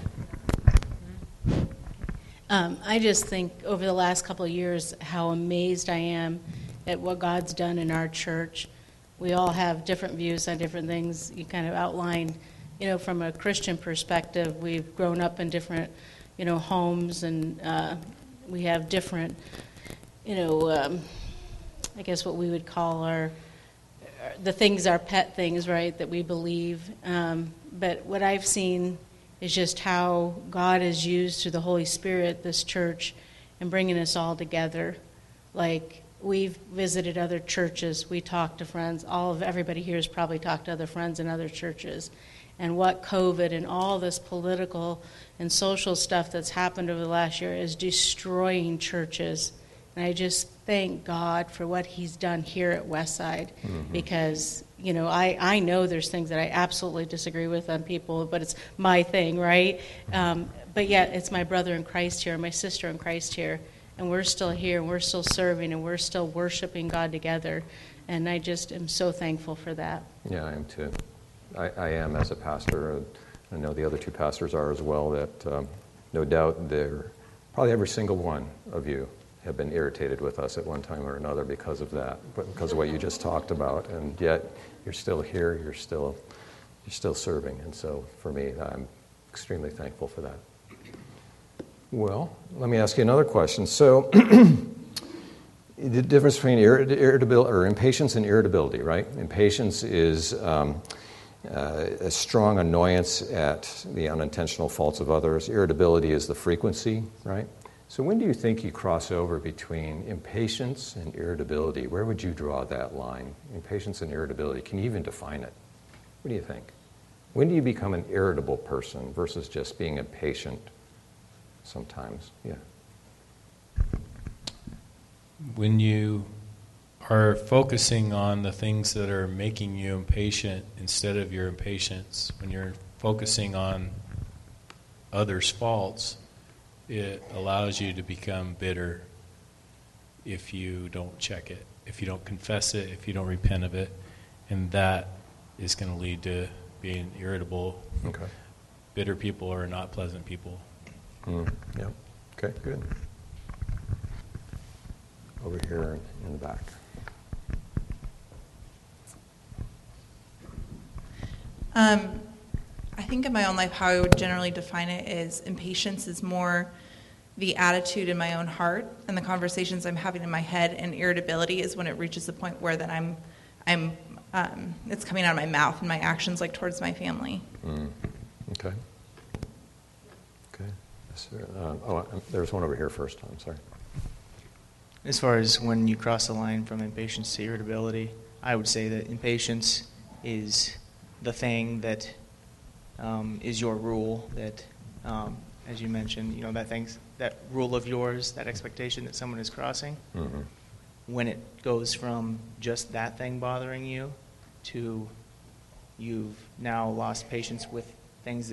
Um, I just think over the last couple of years how amazed I am at what God's done in our church. We all have different views on different things. You kind of outlined, you know, from a Christian perspective, we've grown up in different, you know, homes, and uh, we have different, you know, um, I guess what we would call our, the things, our pet things, right, that we believe. Um, but what I've seen is just how God has used through the Holy Spirit this church and bringing us all together. Like, we've visited other churches, we talked to friends, all of everybody here has probably talked to other friends in other churches. And what COVID and all this political and social stuff that's happened over the last year is destroying churches. And I just thank God for what he's done here at Westside, mm-hmm. because, you know, I, I know there's things that I absolutely disagree with on people, but it's my thing, right? Um, but yet it's my brother in Christ here, my sister in Christ here, and we're still here, and we're still serving, and we're still worshiping God together. And I just am so thankful for that. Yeah, I am too. I, I am as a pastor. I know the other two pastors are as well, that um, no doubt they're, probably every single one of you have been irritated with us at one time or another because of that, because of what you just talked about, and yet you're still here, you're still you're still serving, and so for me, I'm extremely thankful for that. Well, let me ask you another question. So, the difference between irritability or impatience and irritability, right? Impatience is um, uh, a strong annoyance at the unintentional faults of others. Irritability is the frequency, right? So when do you think you cross over between impatience and irritability? Where would you draw that line? Impatience and irritability. Can you even define it? What do you think? When do you become an irritable person versus just being impatient sometimes? Yeah. When you are focusing on the things that are making you impatient instead of your impatience, when you're focusing on others' faults, it allows you to become bitter if you don't check it, if you don't confess it, if you don't repent of it, and that is going to lead to being irritable. Okay. Bitter people are not pleasant people. Mm, yeah. Okay, good. Over here in the back. Um, I think in my own life, how I would generally define it is impatience is more the attitude in my own heart and the conversations I'm having in my head, and irritability is when it reaches the point where then I'm, I'm, um, it's coming out of my mouth and my actions, like towards my family. Mm. Okay. Okay. Yes, uh, oh, there's one over here first. I'm sorry. As far as when you cross the line from impatience to irritability, I would say that impatience is the thing that um, is your rule, that, um, as you mentioned, you know, that thing's, that rule of yours, that expectation that someone is crossing. Mm-hmm. When it goes from just that thing bothering you to you've now lost patience with things that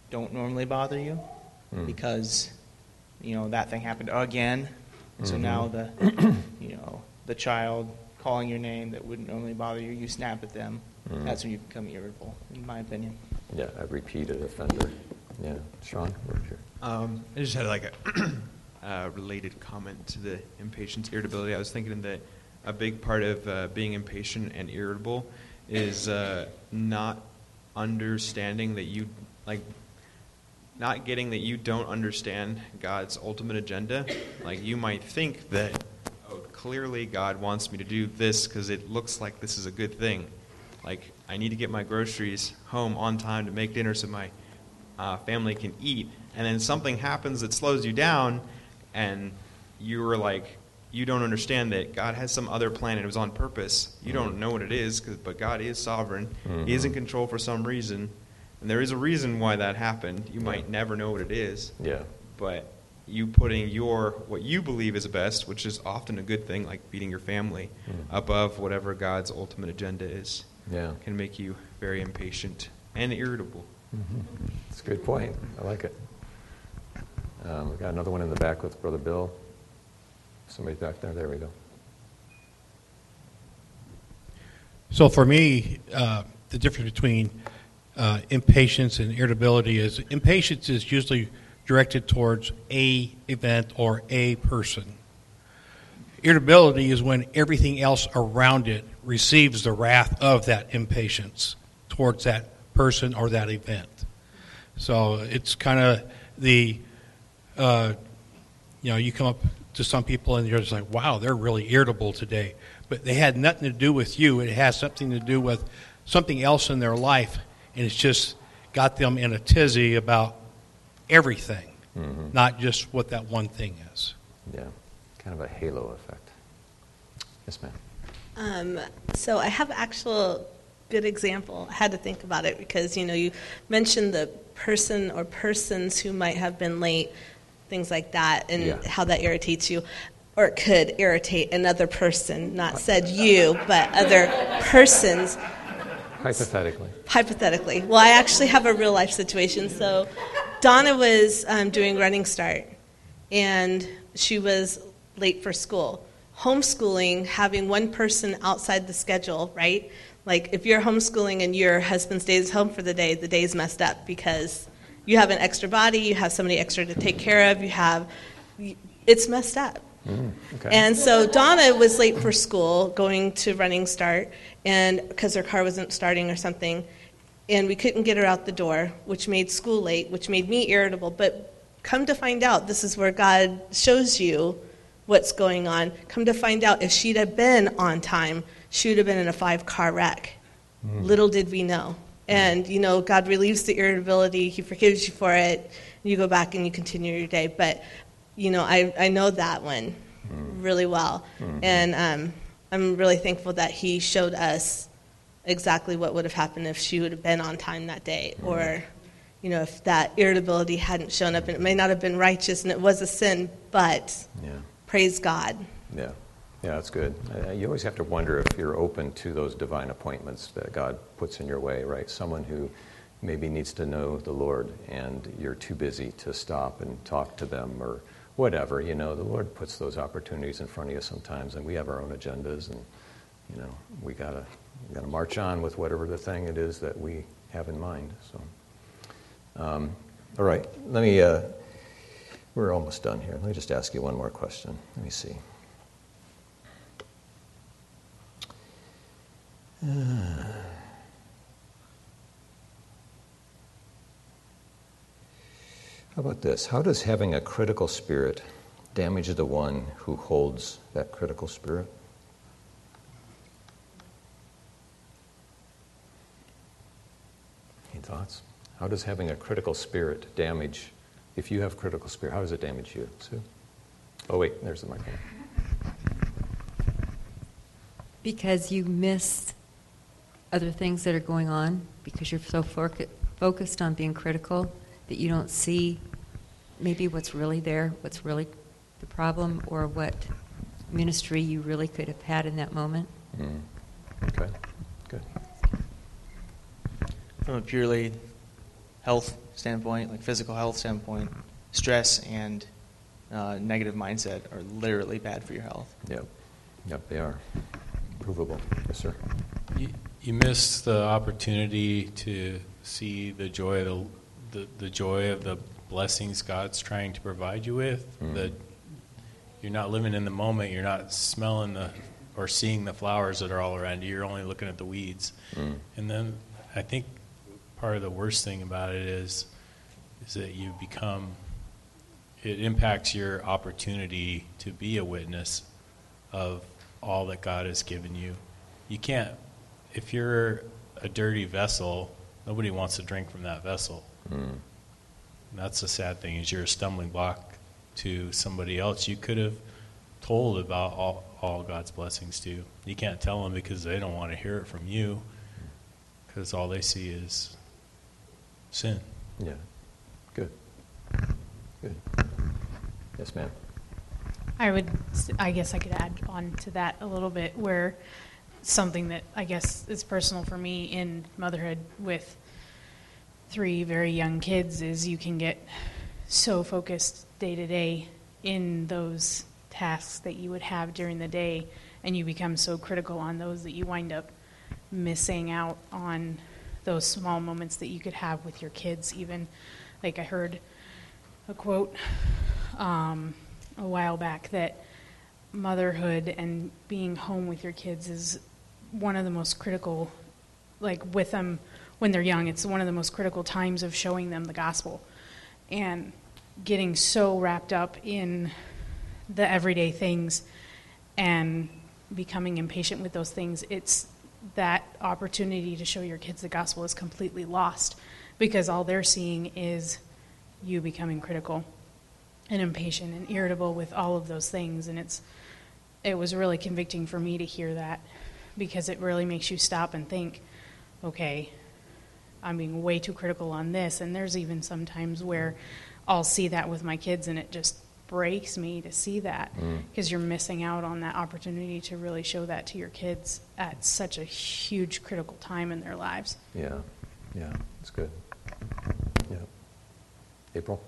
don't normally bother you Mm. because, you know, that thing happened again. So Mhm. now the, you know, the child calling your name that wouldn't normally bother you, you snap at them. Mm. That's when you become irritable, in my opinion. Yeah, a repeated offender. Yeah. Sean, what's your... Um, I just had like a uh, related comment to the impatience, irritability. I was thinking that a big part of uh, being impatient and irritable is uh, not understanding that you, like, not getting that you don't understand God's ultimate agenda. Like, you might think that, oh, clearly God wants me to do this because it looks like this is a good thing. Like, I need to get my groceries home on time to make dinner so my uh, family can eat. And then something happens that slows you down, and you were like, you don't understand that God has some other plan and it was on purpose. You Mm-hmm. don't know what it is, 'cause, but God is sovereign. Mhm. He is in control for some reason. And there is a reason why that happened. You Yeah. might never know what it is. Yeah. But you putting your, what you believe is best, which is often a good thing, like feeding your family, Mm. above whatever God's ultimate agenda is, Yeah. can make you very impatient and irritable. Mm-hmm. That's a good point. I like it. Um, we got another one in the back with Brother Bill. Somebody back there. There we go. So for me, uh, the difference between uh, impatience and irritability is impatience is usually directed towards a event or a person. Irritability is when everything else around it receives the wrath of that impatience towards that person or that event. So it's kind of the, uh, you know, you come up to some people and you're just like, wow, they're really irritable today. But they had nothing to do with you. It has something to do with something else in their life, and it's just got them in a tizzy about everything, Mhm. not just what that one thing is. Yeah. Kind of a halo effect. Yes, ma'am. Um, so I have actual good example. I had to think about it because, you know, you mentioned the person or persons who might have been late, things like that, and Yeah. how that irritates you. Or it could irritate another person, not said you, but other persons. Hypothetically. Hypothetically. Well, I actually have a real life situation. So Donna was um, doing Running Start, and she was late for school. Homeschooling, having one person outside the schedule, right? Like if you're homeschooling and your husband stays home for the day, the day's messed up because you have an extra body, you have somebody extra to take care of, you have, it's messed up. Mm, okay. And so Donna was late for school, going to Running Start, and because her car wasn't starting or something, and we couldn't get her out the door, which made school late, which made me irritable. But come to find out, this is where God shows you what's going on. Come to find out, if she'd have been on time, she would have been in a five-car wreck. Mm. Little did we know. And, you know, God relieves the irritability. He forgives you for it. You go back and you continue your day. But you know, I, I know that one mm. really well. Mm-hmm. And um, I'm really thankful that he showed us exactly what would have happened if she would have been on time that day. Mm. Or, you know, if that irritability hadn't shown up. And it may not have been righteous and it was a sin, but yeah. praise God. Yeah. Yeah, that's good. Uh, you always have to wonder if you're open to those divine appointments that God puts in your way, right? Someone who maybe needs to know the Lord and you're too busy to stop and talk to them or whatever, you know, the Lord puts those opportunities in front of you sometimes, and we have our own agendas, and, you know, we gotta, we gotta march on with whatever the thing it is that we have in mind, so. Um, all right, let me, uh, we're almost done here. Let me just ask you one more question. Let me see. Uh, How about this? How does having a critical spirit damage the one who holds that critical spirit? Any thoughts? How does having a critical spirit damage, if you have critical spirit, how does it damage you, Sue? Oh, wait, there's the microphone. Because you miss other things that are going on, because you're so for- focused on being critical that you don't see maybe what's really there, what's really the problem, or what ministry you really could have had in that moment. Mm. Okay, good. From a purely health standpoint, like physical health standpoint, stress and uh, negative mindset are literally bad for your health. Yep. Yep, they are. Provable. Yes, sir. You, you miss the opportunity to see the joy of the, the, the joy of the blessings God's trying to provide you with. Mm. That you're not living in the moment. You're not smelling the or seeing the flowers that are all around you. You're only looking at the weeds. Mm. And then I think part of the worst thing about it is is that you become, it impacts your opportunity to be a witness of all that God has given you. You can't, if you're a dirty vessel, nobody wants to drink from that vessel. Mm. And that's the sad thing, is you're a stumbling block to somebody else you could have told about all, all God's blessings to. You can't tell them because they don't want to hear it from you, because all they see is sin. Yeah. Good. Good. Yes, ma'am. I would, I guess I could add on to that a little bit, where something that I guess is personal for me in motherhood with three very young kids is you can get so focused day to day in those tasks that you would have during the day, and you become so critical on those that you wind up missing out on those small moments that you could have with your kids. Even like I heard a quote um, a while back that motherhood and being home with your kids is one of the most critical, like with them when they're young, it's one of the most critical times of showing them the gospel. And getting so wrapped up in the everyday things and becoming impatient with those things, it's that opportunity to show your kids the gospel is completely lost, because all they're seeing is you becoming critical and impatient and irritable with all of those things. And it's it was really convicting for me to hear that, because it really makes you stop and think, okay, I'm being way too critical on this. And there's even some times where I'll see that with my kids, and it just breaks me to see that, because mm. you're missing out on that opportunity to really show that to your kids at such a huge critical time in their lives. Yeah, yeah, that's good. Yeah. April?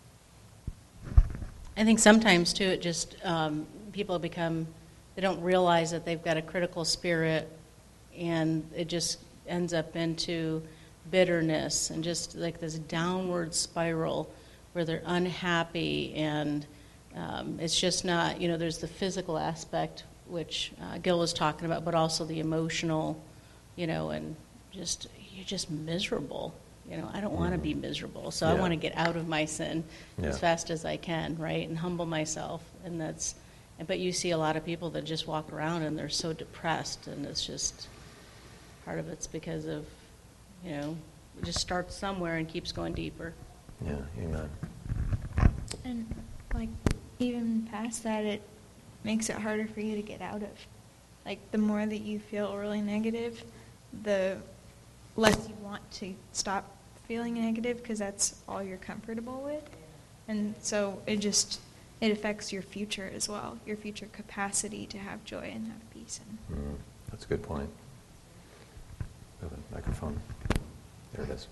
I think sometimes, too, it just, um, people become, they don't realize that they've got a critical spirit, and it just ends up into bitterness and just like this downward spiral where they're unhappy, and um, it's just not, you know, there's the physical aspect, which uh, Gil was talking about, but also the emotional, you know, and just, you're just miserable. You know, I don't want to be miserable, so yeah. I want to get out of my sin yeah. as fast as I can, right, and humble myself. And that's, but you see a lot of people that just walk around and they're so depressed, and it's just, part of it's because of, you know, it just starts somewhere and keeps going deeper. Yeah, amen. And, like, even past that, it makes it harder for you to get out of. Like, the more that you feel really negative, the less you want to stop feeling negative, because that's all you're comfortable with. And so it just, it affects your future as well, your future capacity to have joy and have peace. And mm, that's a good point. We have a microphone. There it is.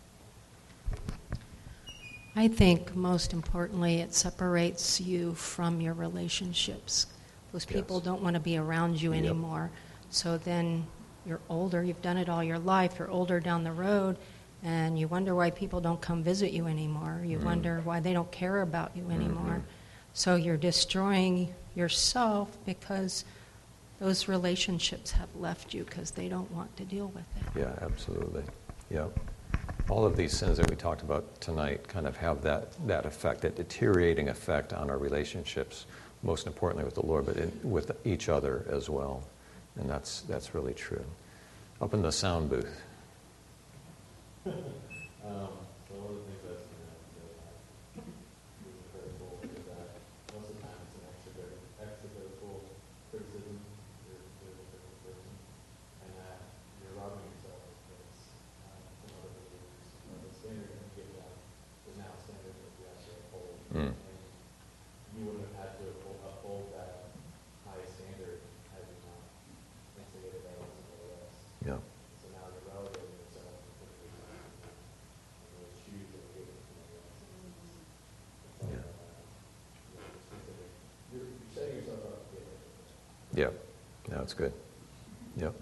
I think most importantly, it separates you from your relationships. Those people yes. don't want to be around you anymore. Yep. So then you're older, you've done it all your life, you're older down the road, and you wonder why people don't come visit you anymore. You mm. wonder why they don't care about you anymore. Mm-hmm. So you're destroying yourself because those relationships have left you because they don't want to deal with it. Yeah, absolutely. Yeah. All of these sins that we talked about tonight kind of have that, that effect, that deteriorating effect on our relationships, most importantly with the Lord, but in, with each other as well. And that's that's really true. Up in the sound booth. um, so one of the things that's going to have to be critical is that most of the time it's an extra, extra critical criticism. You're, you're a critical person, and that you're robbing yourself from other believers. The standard that you give them is now a standard that you have to uphold. Mm. And you wouldn't have had to uphold, uphold that high standard had you not instigated that on somebody else. Yeah. So now you're relegating yourself to those Yeah, that's good. Yep.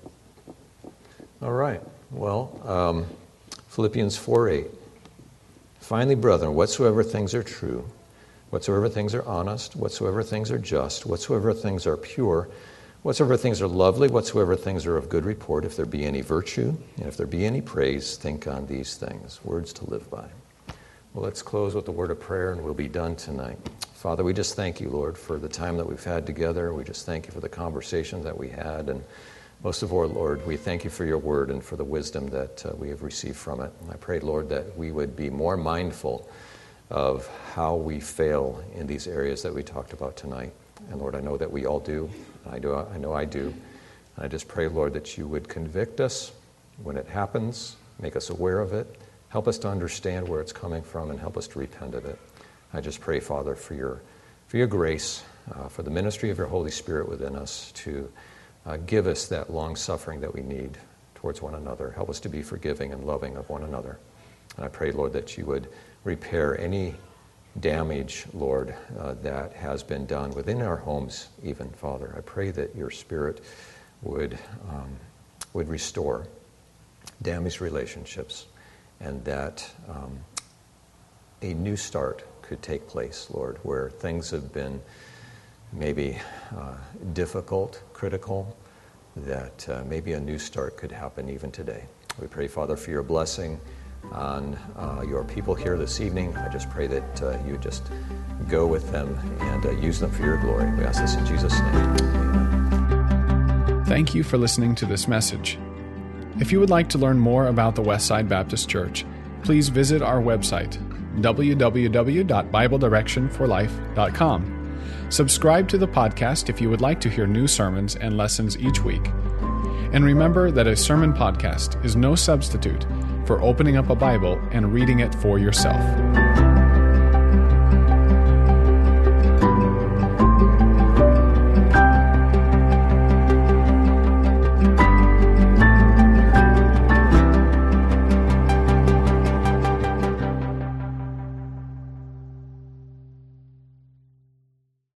All right. Well, um, Philippians four eight. Finally, brethren, whatsoever things are true, whatsoever things are honest, whatsoever things are just, whatsoever things are pure, whatsoever things are lovely, whatsoever things are of good report, if there be any virtue, and if there be any praise, think on these things. Words to live by. Well, let's close with a word of prayer, and we'll be done tonight. Father, we just thank you, Lord, for the time that we've had together. We just thank you for the conversation that we had. And most of all, Lord, we thank you for your word and for the wisdom that uh, we have received from it. And I pray, Lord, that we would be more mindful of how we fail in these areas that we talked about tonight. And Lord, I know that we all do. I do. I know I do. And I just pray, Lord, that you would convict us when it happens, make us aware of it, help us to understand where it's coming from, and help us to repent of it. I just pray, Father, for your for your grace, uh, for the ministry of your Holy Spirit within us to uh, give us that long suffering that we need towards one another. Help us to be forgiving and loving of one another. And I pray, Lord, that you would repair any damage, Lord, uh, that has been done within our homes even, Father. I pray that your Spirit would um, would restore damaged relationships, and that um, a new start could take place, Lord, where things have been maybe uh, difficult, critical, that uh, maybe a new start could happen even today. We pray, Father, for your blessing on uh, your people here this evening. I just pray that uh, you just go with them and uh, use them for your glory. We ask this in Jesus' name. Amen. Thank you for listening to this message. If you would like to learn more about the Westside Baptist Church, please visit our website, w w w dot bible direction for life dot com. Subscribe to the podcast if you would like to hear new sermons and lessons each week. And remember that a sermon podcast is no substitute for opening up a Bible and reading it for yourself.